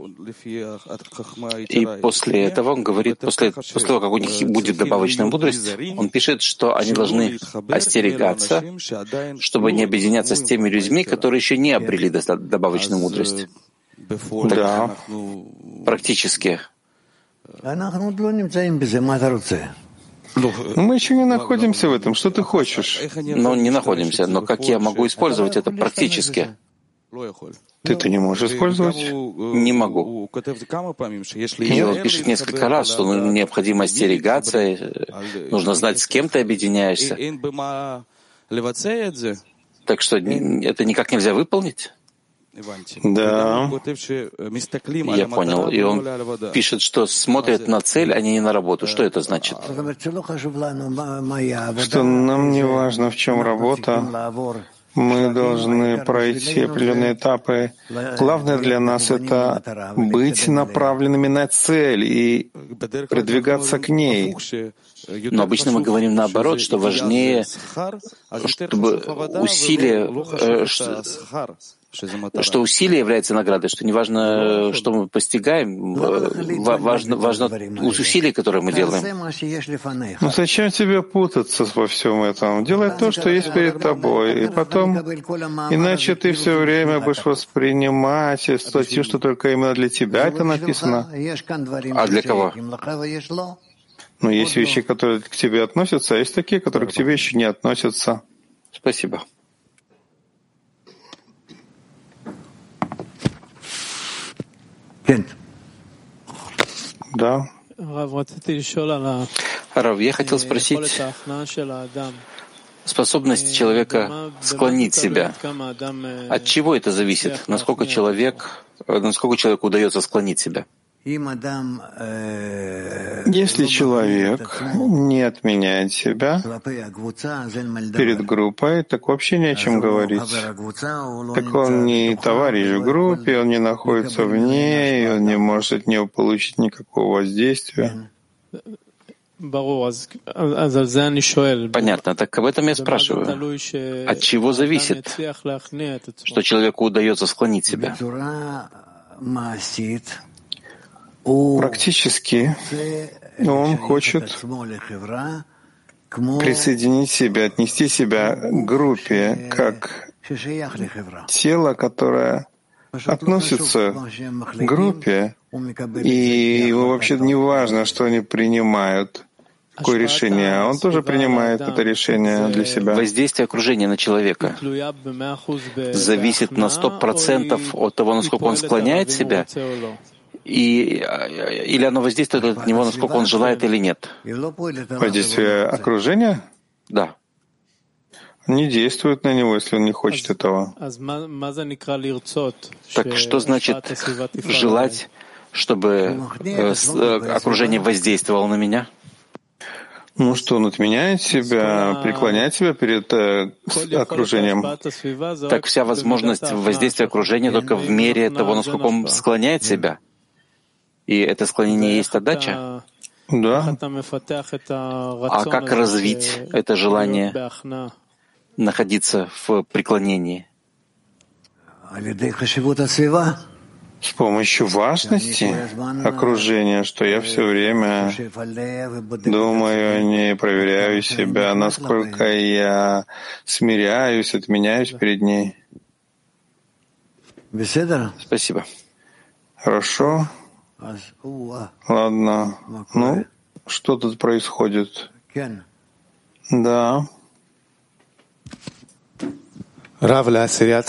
И после этого он говорит, после того, как у них будет добавочная мудрость, он пишет, что они должны остерегаться, чтобы не объединяться с теми людьми, которые еще не обрели добавочную мудрость. Да. Практически. Мы еще не находимся в этом. Что ты хочешь? Но не находимся. Но как я могу использовать это практически? Ты не можешь использовать? Не могу. И он пишет несколько раз, что необходимо остерегаться, нужно знать, с кем ты объединяешься. Так что это никак нельзя выполнить? Да. Я понял. И он пишет, что смотрят на цель, а не на работу. Что это значит? Что нам не важно, в чем работа. Мы должны пройти определенные этапы. Главное для нас — это быть направленными на цель и продвигаться к ней. Но обычно мы говорим наоборот, что важнее, чтобы усилие, что усилие является наградой, что неважно, что мы постигаем, важно усилия, которые мы делаем. Ну зачем тебе путаться во всем этом? Делай то, что есть перед тобой, и потом, иначе ты все время будешь воспринимать статью, что только именно для тебя это написано. А для кого? Но есть вещи, которые к тебе относятся, а есть такие, которые к тебе еще не относятся. Спасибо. Да. Рав, я хотел спросить, способность человека склонить себя. От чего это зависит? Насколько человеку удается склонить себя? Если человек не отменяет себя перед группой, так вообще не о чем говорить. Так он не товарищ в группе, он не находится в ней, он не может от нее получить никакого воздействия. Понятно. Так об этом я спрашиваю. От чего зависит, что человеку удается склонить себя? Практически Он хочет присоединить себя, отнести себя к группе, как тело, которое относится к группе, и ему вообще не важно, что они принимают, какое решение. Он тоже принимает это решение для себя. Воздействие окружения на человека зависит на 100% от того, насколько он склоняет себя, или оно воздействует от него, насколько он желает или нет. Воздействие окружения? Да. Не действует на него, если он не хочет этого. Так что значит желать, чтобы окружение воздействовало на меня? Ну что, он отменяет себя, преклоняет себя перед окружением. Так вся возможность воздействия окружения только в мере того, насколько он склоняет себя. И это склонение есть отдача? Да. А как развить это желание находиться в преклонении? С помощью важности окружения, что я все время думаю о ней, проверяю себя, насколько я смиряюсь, отменяюсь перед ней. Спасибо. Хорошо. Ладно. Ну, что тут происходит? Да. Рав, в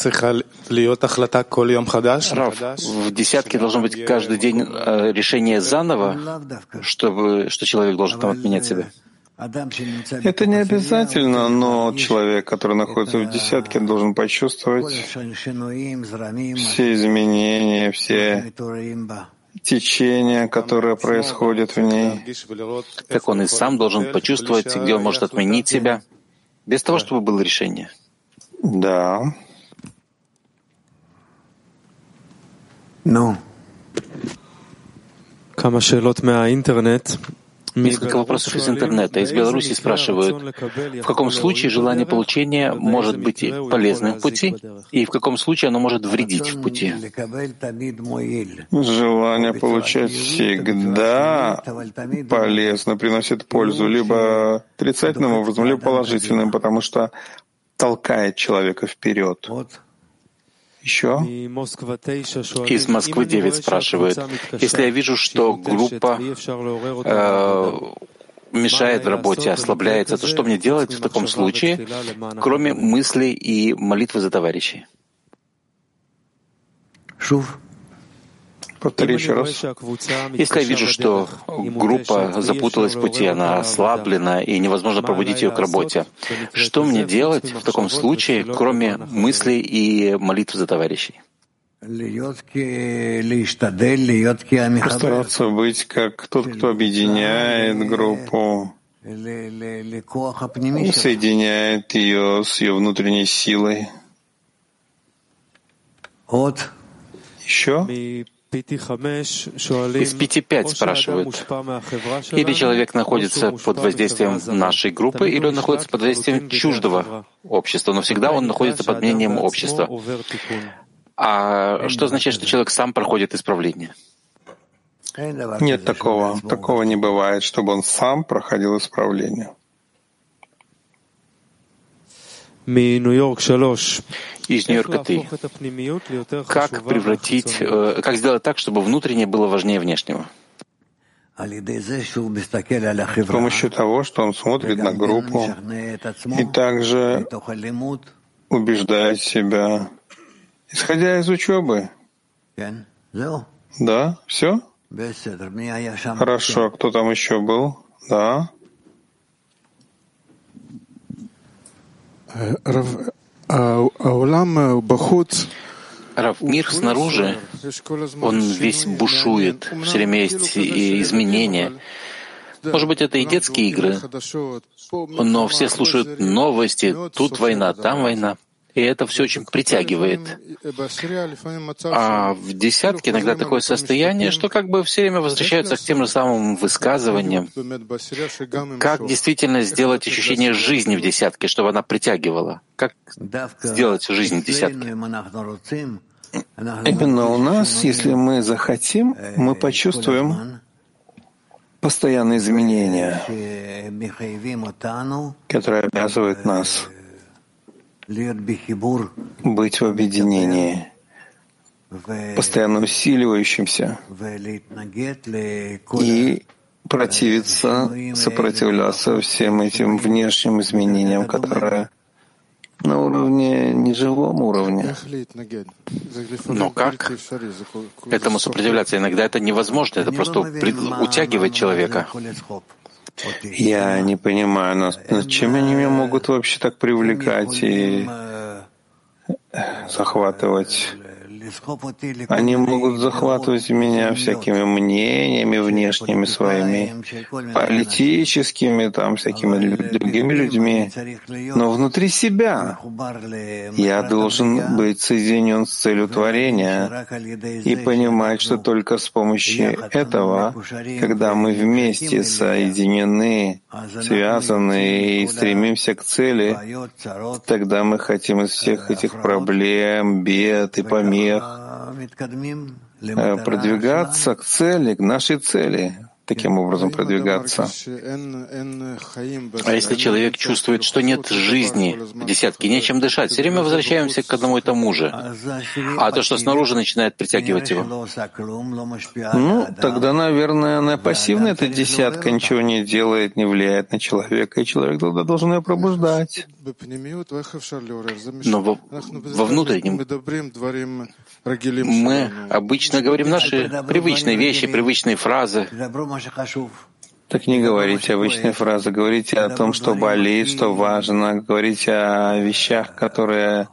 десятке должно быть каждый день решение заново, что человек должен там отменять себя. Это не обязательно, но человек, который находится в десятке, должен почувствовать все изменения, все течения, которые происходят в ней. Так он и сам должен почувствовать, где он может отменить себя, без того, чтобы было решение. Да. Ну. Несколько вопросов из интернета. Из Беларуси спрашивают, в каком случае желание получения может быть полезным в пути, и в каком случае оно может вредить в пути? Желание получать всегда полезно, приносит пользу либо отрицательным образом, либо положительным, потому что толкает человека вперед. Еще? Из Москвы 9 спрашивают, если я вижу, что группа мешает в работе, ослабляется, то что мне делать в таком случае, кроме мыслей и молитвы за товарищей? Повтори еще раз. Если я вижу, что группа запуталась в пути, она ослаблена, и невозможно пробудить ее к работе, что мне делать в таком случае, кроме мыслей и молитв за товарищей? Постараться быть как тот, кто объединяет группу, соединяет ее с ее внутренней силой. Еще? Из 5 спрашивают, или человек находится под воздействием нашей группы, или он находится под воздействием чуждого общества, но всегда он находится под мнением общества. А что означает, что человек сам проходит исправление? Нет такого. Такого не бывает, чтобы он сам проходил исправление. Из Нью-Йорка 3. Как сделать так, чтобы внутреннее было важнее внешнего? С помощью того, что он смотрит на группу и также убеждает себя, исходя из учебы. Да? Все? Хорошо. Кто там еще был? Да. Рав, мир снаружи, он весь бушует, все время есть изменения. Может быть, это и детские игры, но все слушают новости, тут война, там война. И это все очень притягивает. А в десятке иногда такое состояние, что как бы все время возвращаются к тем же самым высказываниям. Как действительно сделать ощущение жизни в десятке, чтобы она притягивала? Как сделать жизнь в десятке? Именно у нас, если мы захотим, мы почувствуем постоянные изменения, которые обязывают нас быть в объединении, постоянно усиливающимся, и противиться, сопротивляться всем этим внешним изменениям, которые на уровне, неживом уровне. Но как этому сопротивляться? Иногда это невозможно, это просто утягивает человека. Я не понимаю, над чем они меня могут вообще так привлекать и захватывать. Они могут захватывать меня всякими мнениями внешними своими, политическими, там, всякими другими людьми. Но внутри себя я должен быть соединен с целью творения и понимать, что только с помощью этого, когда мы вместе соединены, связаны и стремимся к цели, тогда мы хотим из всех этих проблем, бед и помех продвигаться к цели, к нашей цели, таким образом продвигаться. А если человек чувствует, что нет жизни в десятке, нечем дышать, все время возвращаемся к одному и тому же, а то, что снаружи, начинает притягивать его? Тогда, наверное, она пассивная, эта десятка, ничего не делает, не влияет на человека, и человек тогда должен ее пробуждать. Но во внутреннем мы обычно говорим наши привычные вещи, привычные фразы. Так не говорите обычные фразы, говорите о том, что болит, что важно, говорите о вещах, которые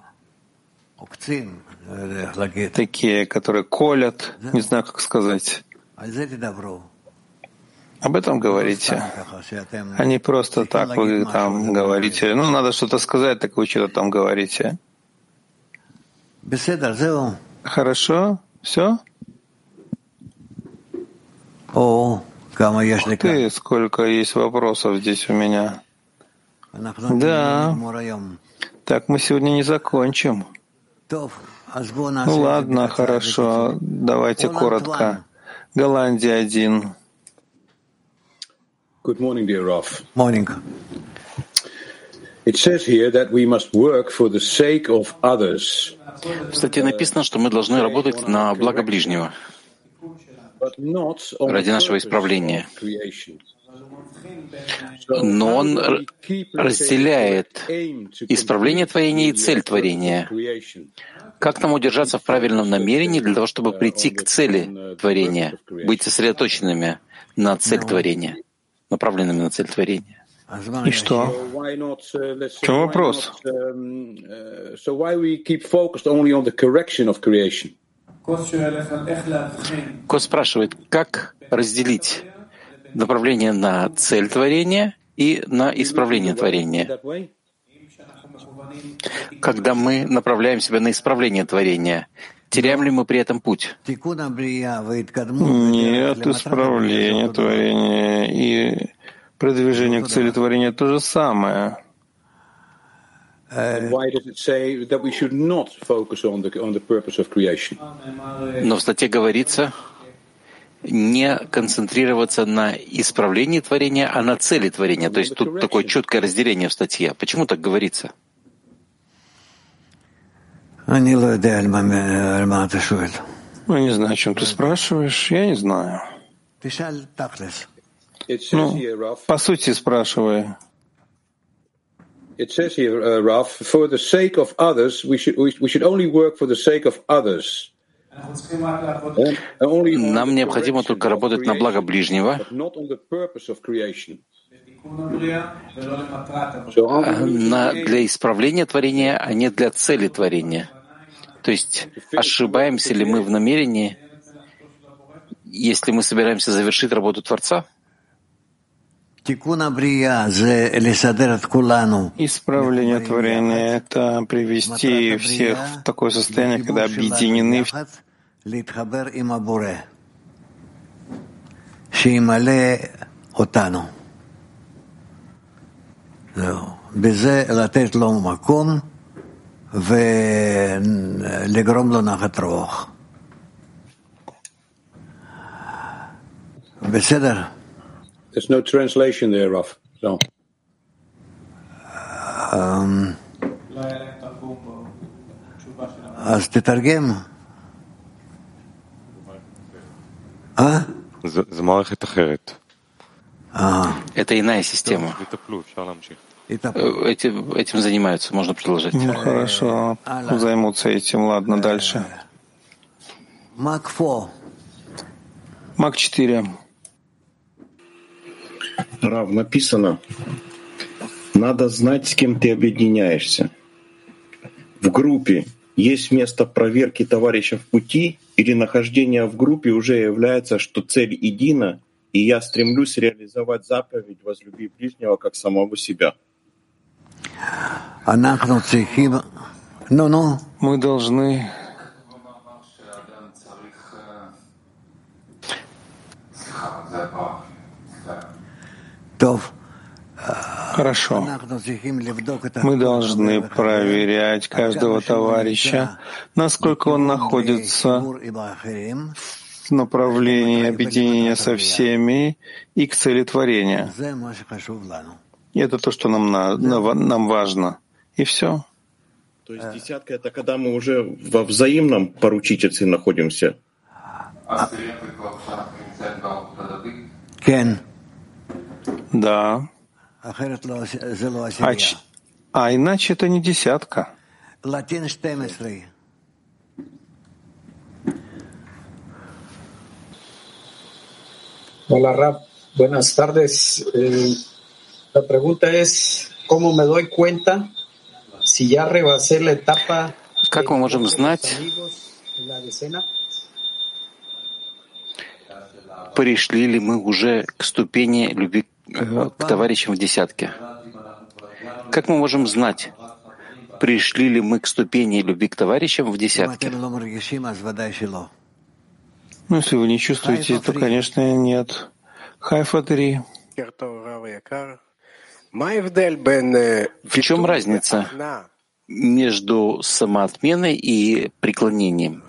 такие, которые колят, не знаю, как сказать. Об этом говорите, а не просто так вы там говорите. Надо что-то сказать, так вы что-то там говорите. Хорошо? Все? Ты, сколько есть вопросов здесь у меня. Да. Так мы сегодня не закончим. Ладно, хорошо. Давайте коротко. Голландия 1. Good morning, dear Raf. Morning. It says here that we must work for the sake of others. В статье написано, что мы должны работать на благо ближнего, ради нашего исправления. Но он разделяет исправление творения и цель творения. Как нам удержаться в правильном намерении для того, чтобы прийти к цели творения, быть сосредоточенными на цель творения, направленными на цель творения? И что? В чем вопрос? Кот спрашивает, как разделить направление на цель творения и на исправление творения? Когда мы направляем себя на исправление творения, теряем ли мы при этом путь? Нет, исправление творения и продвижение к цели творения то же самое. Но в статье говорится не концентрироваться на исправлении творения, а на цели творения. То есть тут такое четкое разделение в статье. Почему так говорится? Я не знаю, о чем ты спрашиваешь. Я не знаю. По сути, спрашиваю. It says here, Raf, for the sake of others, we should only work for the sake of others. Нам необходимо только работать на благо ближнего, для исправления творения, а не для цели творения. То есть ошибаемся ли мы в намерении, если мы собираемся завершить работу Творца? Исправление творения — это привести всех в такое состояние, когда объединены There's no translation there, Raf. So. אז תתרגם. זה מערכת אחרת. Это иная система. Этим занимаются, можно продолжать. Ну, хорошо, займутся этим. Ладно, дальше. Мак 4. Рав, написано, надо знать, с кем ты объединяешься. В группе есть место проверки товарища в пути, или нахождение в группе уже является, что цель едина, и я стремлюсь реализовать заповедь «Возлюби ближнего, как самого себя». Мы должны Хорошо. Мы должны проверять каждого товарища, насколько он находится в направлении объединения со всеми и к цели творения. И это то, что нам важно. И все. То есть десятка — это когда мы уже во взаимном поручительстве находимся. Да. А иначе это не десятка. Hola, Rab. Buenas tardes. La pregunta es, ¿cómo me doy cuenta si ya rebasé la etapa? Как мы можем знать, пришли ли мы уже к ступени любви к товарищам в десятке? Как мы можем знать, пришли ли мы к ступени любви к товарищам в десятке? Ну, если вы не чувствуете, то, конечно, нет. Хайфа 3. В чем разница между самоотменой и преклонением?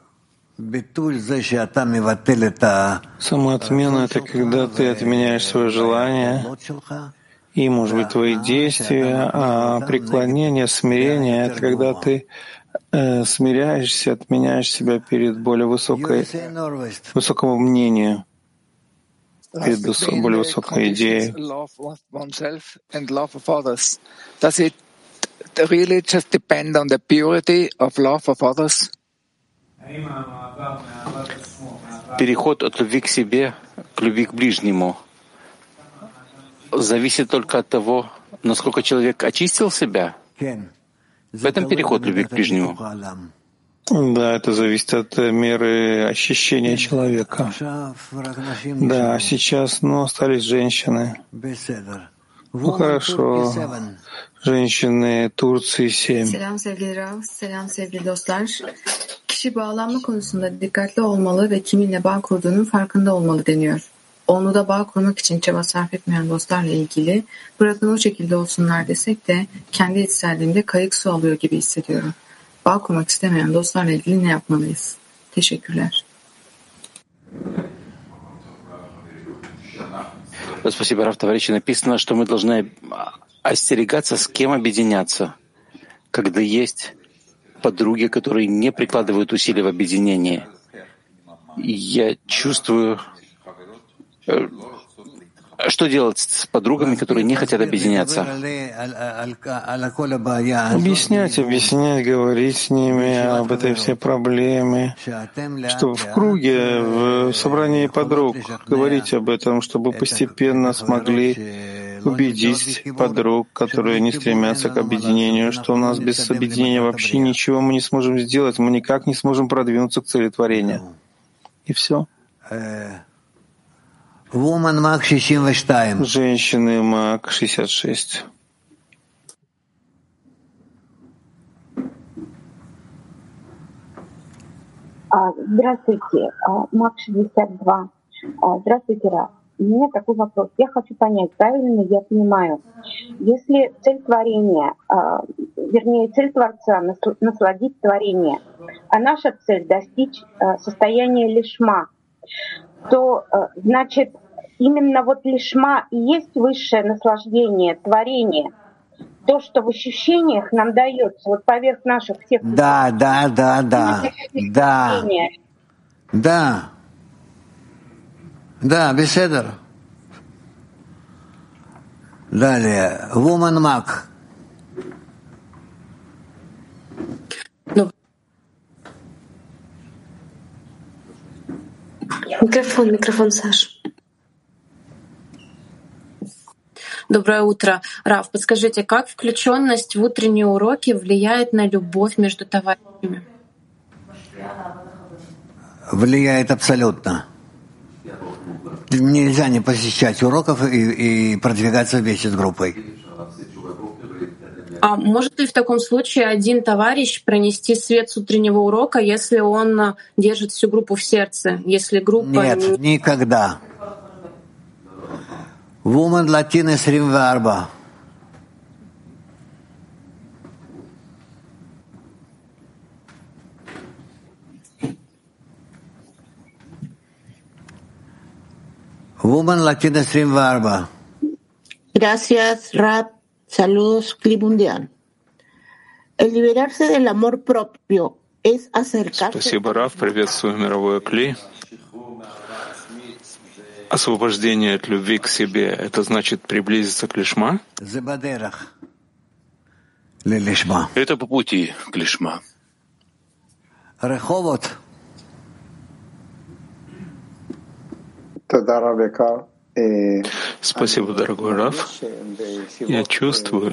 Самоотмена — это когда ты отменяешь свое желание и, может быть, твои действия, а преклонение, смирение — это когда ты смиряешься, отменяешь себя перед более высокому мнению, перед более высокой идеей. Really just depend on the purity of love of others? Переход от любви к себе к любви к ближнему зависит только от того, насколько человек очистил себя. В этом переход любви к ближнему. Да, это зависит от меры очищения человека. Да, сейчас, остались женщины. Ну, хорошо. Женщины Турции 7. Selam sevgili Rav, selam sevgili dostlar. Kişi bağlanma konusunda dikkatli olmalı ve kiminle bağ kurduğunun farkında olmalı deniyor. Onluda bağ kurmak için çaba sarf etmeyen dostlarla ilgili bırakın o şekilde olsunlar desek de kendi içselliğimde kayık su alıyor gibi hissediyorum. Bağ kurmak istemeyen dostlarla ilgili ne yapmalıyız? Teşekkürler. Спасибо, Рав, товарищи. Написано, что мы должны остерегаться, с кем объединяться, когда есть подруги, которые не прикладывают усилий в объединении. Я чувствую, что делать с подругами, которые не хотят объединяться? Объяснять, говорить с ними об этой всей проблеме, чтобы в круге, в собрании подруг говорить об этом, чтобы постепенно смогли убедить подруг, которые не стремятся к объединению, что у нас без объединения вообще ничего мы не сможем сделать, мы никак не сможем продвинуться к цели творения. И все. Женщины Мак 66. Здравствуйте, Мак 62. Здравствуйте, Ра. У меня такой вопрос. Я хочу понять, правильно я понимаю, если цель творения, цель Творца — насладить творение, а наша цель — достичь состояния лишма, то, значит, именно вот лишма и есть высшее наслаждение, творение. То, что в ощущениях нам дается, вот поверх наших всех... Да. Да, беседер. Далее. Woman Mac. Микрофон, Саш. Доброе утро. Рав, подскажите, как включенность в утренние уроки влияет на любовь между товарищами? Влияет абсолютно. Нельзя не посещать уроков и продвигаться вместе с группой. А может ли в таком случае один товарищ пронести свет с утреннего урока, если он держит всю группу в сердце? Если группа... Нет, никогда. Woman Latin 24. Woman Latin 24. Gracias, Rab. Saludos, Club Mundial. El liberarse del amor propio es acercarse... Спасибо, Рав. Приветствую мировое Кли. Освобождение от любви к себе — это значит приблизиться к лишма? Это по пути к лишма. Реховот. Спасибо, дорогой Рав. Я чувствую,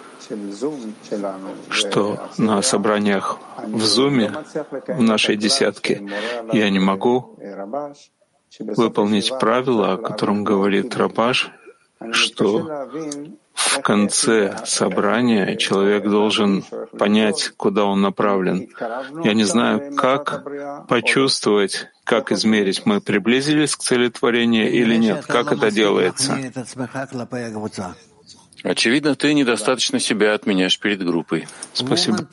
что на собраниях в Зуме, в нашей десятке, я не могу выполнить правило, о котором говорит Рабаш, что в конце собрания человек должен понять, куда он направлен. Я не знаю, как почувствовать, как измерить, мы приблизились к цели творения или нет, как это делается. Очевидно, ты недостаточно себя отменяешь перед группой. Спасибо.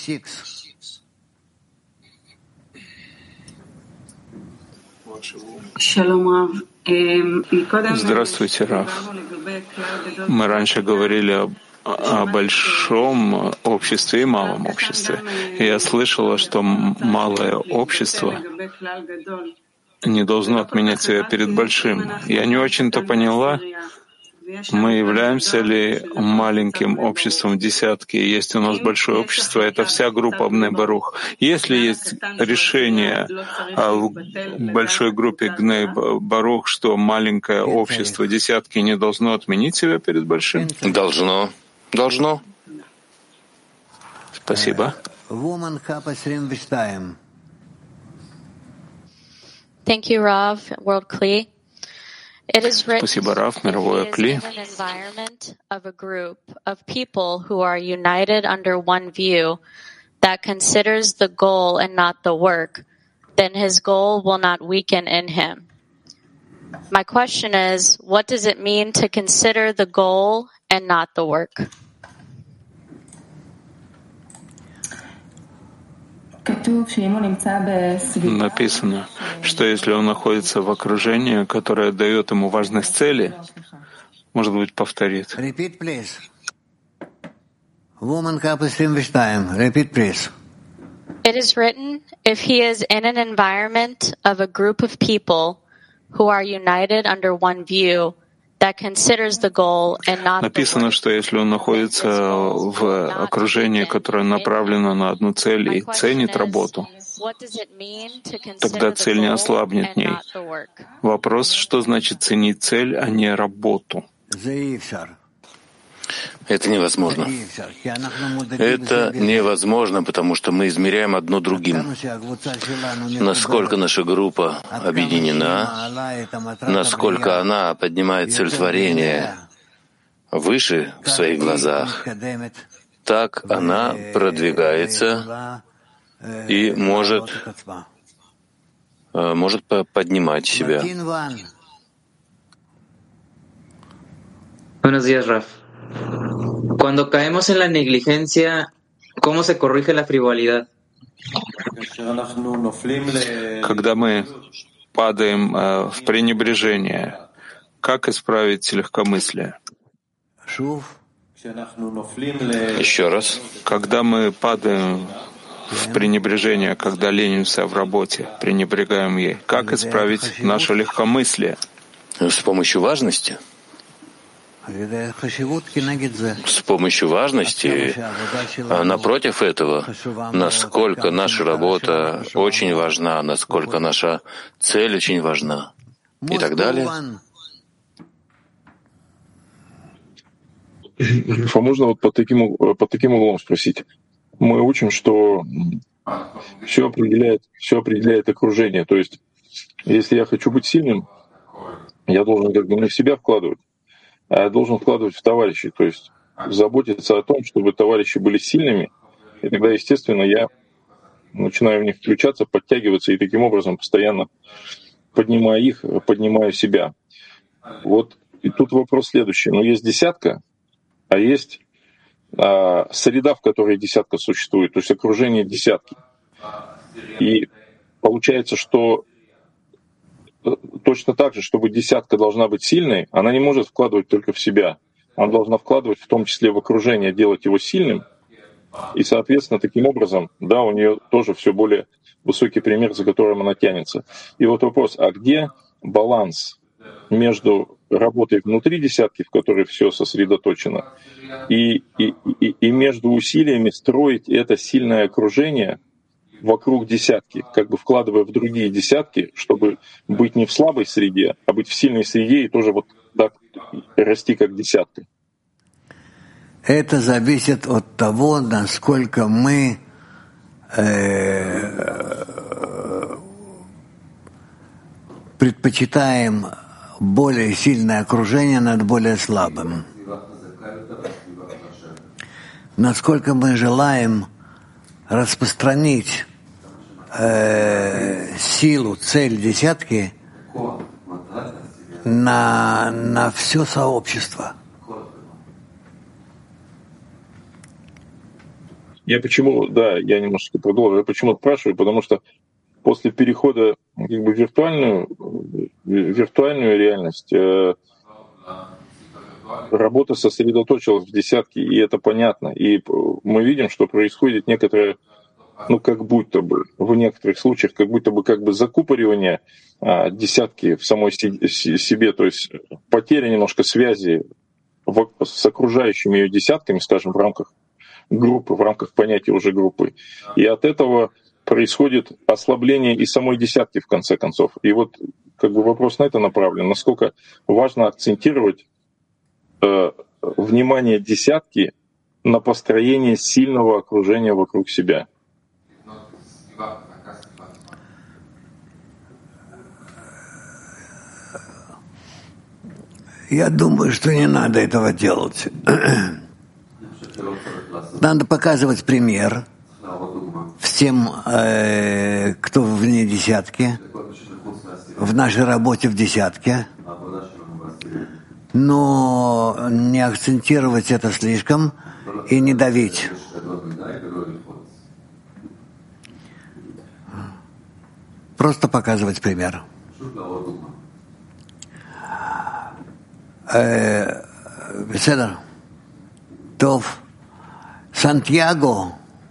Здравствуйте, Рав. Мы раньше говорили о большом обществе и малом обществе. И я слышала, что малое общество не должно отменять себя перед большим. Я не очень-то поняла, мы являемся ли маленьким обществом в десятке, есть у нас большое общество, это вся группа Бней Барух. Если есть решение в большой группе Бней Барух, что маленькое общество десятки не должно отменить себя перед большим? Должно. Спасибо. Thank you, Rav, World Kli. Спасибо, Рав, мировое Кли. Of a group of people who are united under one view that considers the goal and not the work, then his goal will not weaken in him. My question is, what does it mean to consider the goal and not the work? Написано, что если он находится в окружении, которое дает ему важность цели, может быть, повторит. Repeat, please. Woman Cup 22. Repeat, please. It is written, if he is in an environment of a group of people who are united under one view, Написано, что если он находится в окружении, которое направлено на одну цель и ценит работу, тогда цель не ослабнет в ней. Вопрос, что значит ценить цель, а не работу? Это невозможно. Это невозможно, потому что мы измеряем одно другим. Насколько наша группа объединена, насколько она поднимает цель творения выше в своих глазах, так она продвигается и может поднимать себя. Buenos días, Raf. Cuando caemos en la negligencia, ¿cómo se corrige la frivolidad? Когда мы падаем в пренебрежение, Как исправить легкомыслие? Еще раз. Когда мы падаем в пренебрежение, когда ленимся в работе, пренебрегаем ей, как исправить наше легкомыслие? С помощью важности? С помощью важности, а напротив этого, насколько наша работа очень важна, насколько наша цель очень важна и так далее. А можно вот под таким углом спросить? Мы учим, что все определяет окружение. То есть, если я хочу быть сильным, я должен как бы не в себя вкладывать, а я должен вкладывать в товарищей. То есть заботиться о том, чтобы товарищи были сильными, и тогда, естественно, я начинаю в них включаться, подтягиваться, и таким образом постоянно поднимая их, поднимаю себя. Вот и тут вопрос следующий. Но есть десятка, а есть среда, в которой десятка существует, то есть окружение десятки. И получается, что точно так же, чтобы десятка должна быть сильной, она не может вкладывать только в себя. Она должна вкладывать в том числе в окружение, делать его сильным. И, соответственно, таким образом, да, у нее тоже все более высокий пример, за которым она тянется. И вот вопрос, а где баланс между работой внутри десятки, в которой все сосредоточено, и между усилиями строить это сильное окружение вокруг десятки, как бы вкладывая в другие десятки, чтобы быть не в слабой среде, а быть в сильной среде и тоже вот так расти как десятка. Это зависит от того, насколько мы предпочитаем более сильное окружение над более слабым. Насколько мы желаем распространить силу, цель десятки на все сообщество. Я немножко продолжу. Я почему спрашиваю, потому что после перехода как бы в виртуальную реальность работа сосредоточилась в десятке, и это понятно. И мы видим, что происходит некоторое, как будто бы, в некоторых случаях, как будто бы закупоривание десятки в самой себе, то есть потеря немножко связи с окружающими ее десятками, скажем, в рамках группы, в рамках понятия уже группы. И от этого происходит ослабление и самой десятки, в конце концов. И вот как бы вопрос на это направлен. Насколько важно акцентировать внимание десятки на построение сильного окружения вокруг себя. Я думаю, что не надо этого делать. Надо показывать пример всем, кто вне десятки, в нашей работе в десятке, но не акцентировать это слишком и не давить. Просто показывать пример. Беседа. Тов. Santiago.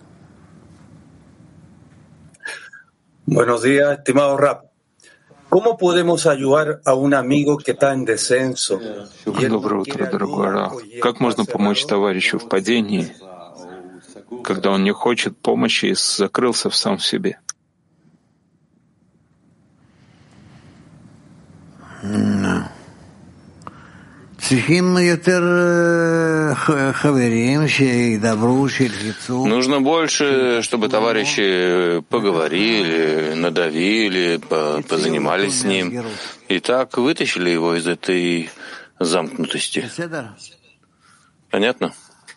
Buenos días, estimado Rab. ¿Cómo podemos ayudar a un amigo que está en descenso? Доброе утро, дорогой Рав. Как можно помочь товарищу в падении, когда он не хочет помощи и закрылся сам в себе? Нужно больше, чтобы товарищи поговорили, надавили, позанимались с ним и так вытащили его из этой замкнутости. Понятно?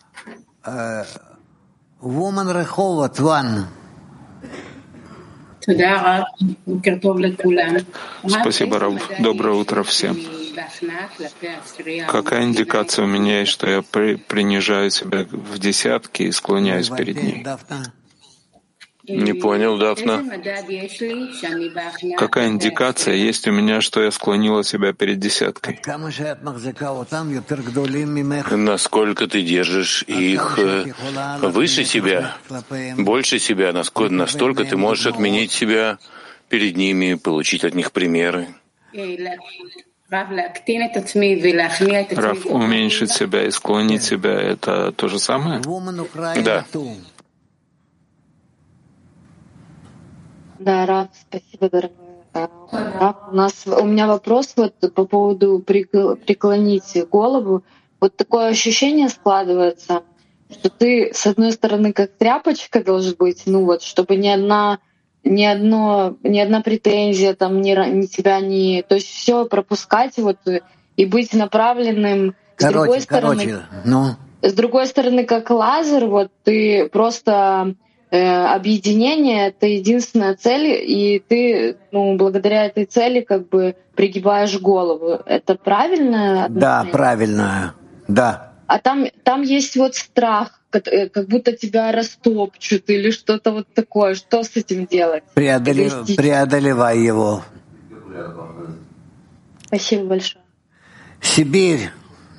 Спасибо, Рав. Доброе утро всем. Какая индикация у меня есть, что я принижаю себя в десятке и склоняюсь перед ней? Не понял, Дафна. Какая индикация есть у меня, что я склонила себя перед десяткой? Насколько ты держишь их выше себя, больше себя, настолько ты можешь отменить себя перед ними, получить от них примеры. Рав, уменьшить себя и склонить себя — это то же самое? Да. Да, Рав, спасибо, дорогой Рав. У меня вопрос вот по поводу преклонить голову. Вот такое ощущение складывается, что ты, с одной стороны, как тряпочка должен быть, ну вот, чтобы ни одна претензия, там, ни тебя не... То есть все пропускать вот и быть направленным. С другой стороны, как лазер, вот ты просто... объединение — это единственная цель, и ты, благодаря этой цели как бы пригибаешь голову. Это правильно? Да, правильно, да. А там есть вот страх, как будто тебя растопчут или что-то вот такое. Что с этим делать? Преодолевай его. Спасибо большое. Сибирь.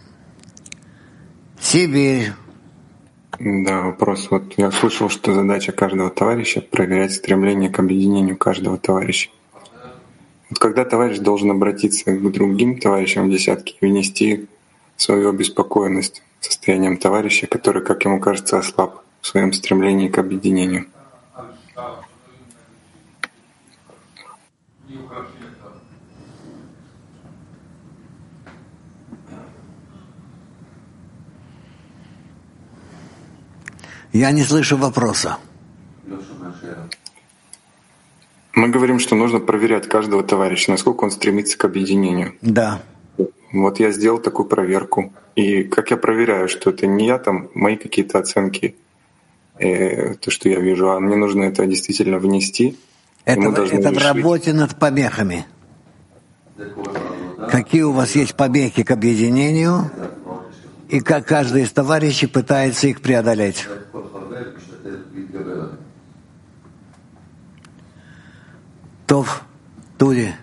Да, вопрос. Вот я слышал, что задача каждого товарища — проверять стремление к объединению каждого товарища. Вот когда товарищ должен обратиться к другим товарищам в десятке и внести свою обеспокоенность состоянием товарища, который, как ему кажется, ослаб в своем стремлении к объединению. Я не слышу вопроса. Мы говорим, что нужно проверять каждого товарища, насколько он стремится к объединению. Да. Вот я сделал такую проверку. И как я проверяю, что это не я там, мои какие-то оценки, то, что я вижу, а мне нужно это действительно внести. Это в работе над помехами. Какие у вас есть помехи к объединению, и как каждый из товарищей пытается их преодолеть. Тов, Туди.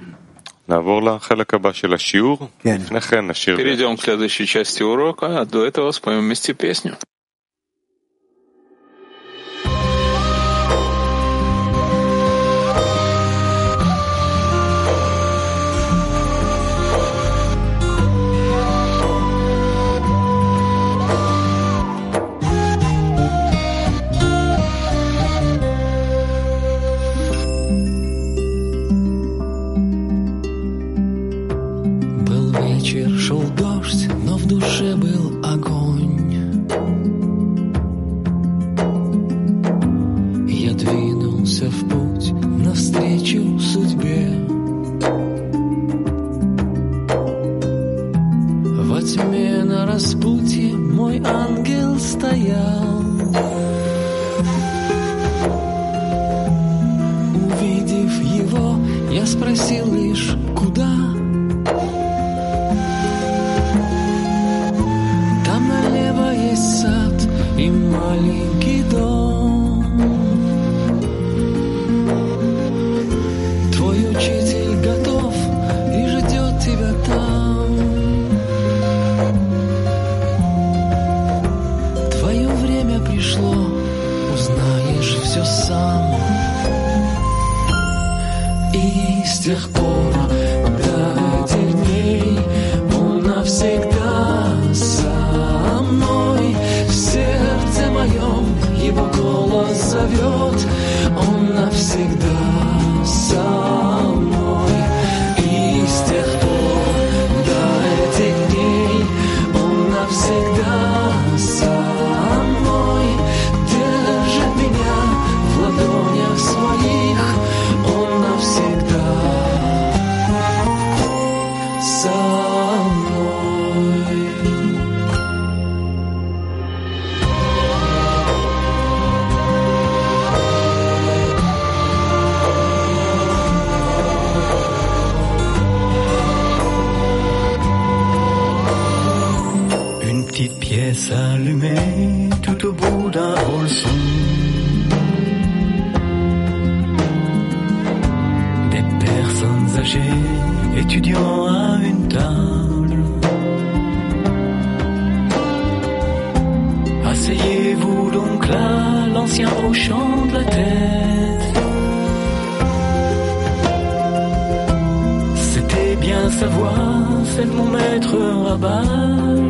Перейдем к следующей части урока, а до этого споем вместе песню. Шел дождь, но в душе был огонь. Я двинулся в путь навстречу судьбе. Во тьме на распутье мой ангел стоял. Увидев его, я спросил лишь, куда? Сад и маленький дом. Твой учитель готов и ждет тебя там. Твое время пришло, узнаешь все сам. И с тех пор до тех дней он навсегда со мной. В сердце моем его голос зовет, он навсегда со мной. И с тех пор до этих дней он навсегда со мной. Держит меня в ладонях своих, он навсегда со мной. Petite pièce allumée tout au bout d'un hall sombre. âgés, étudiants à une table. Asseyez-vous donc là, l'ancien hochant de la tête. C'était bien sa voix, celle de mon maître rabbin.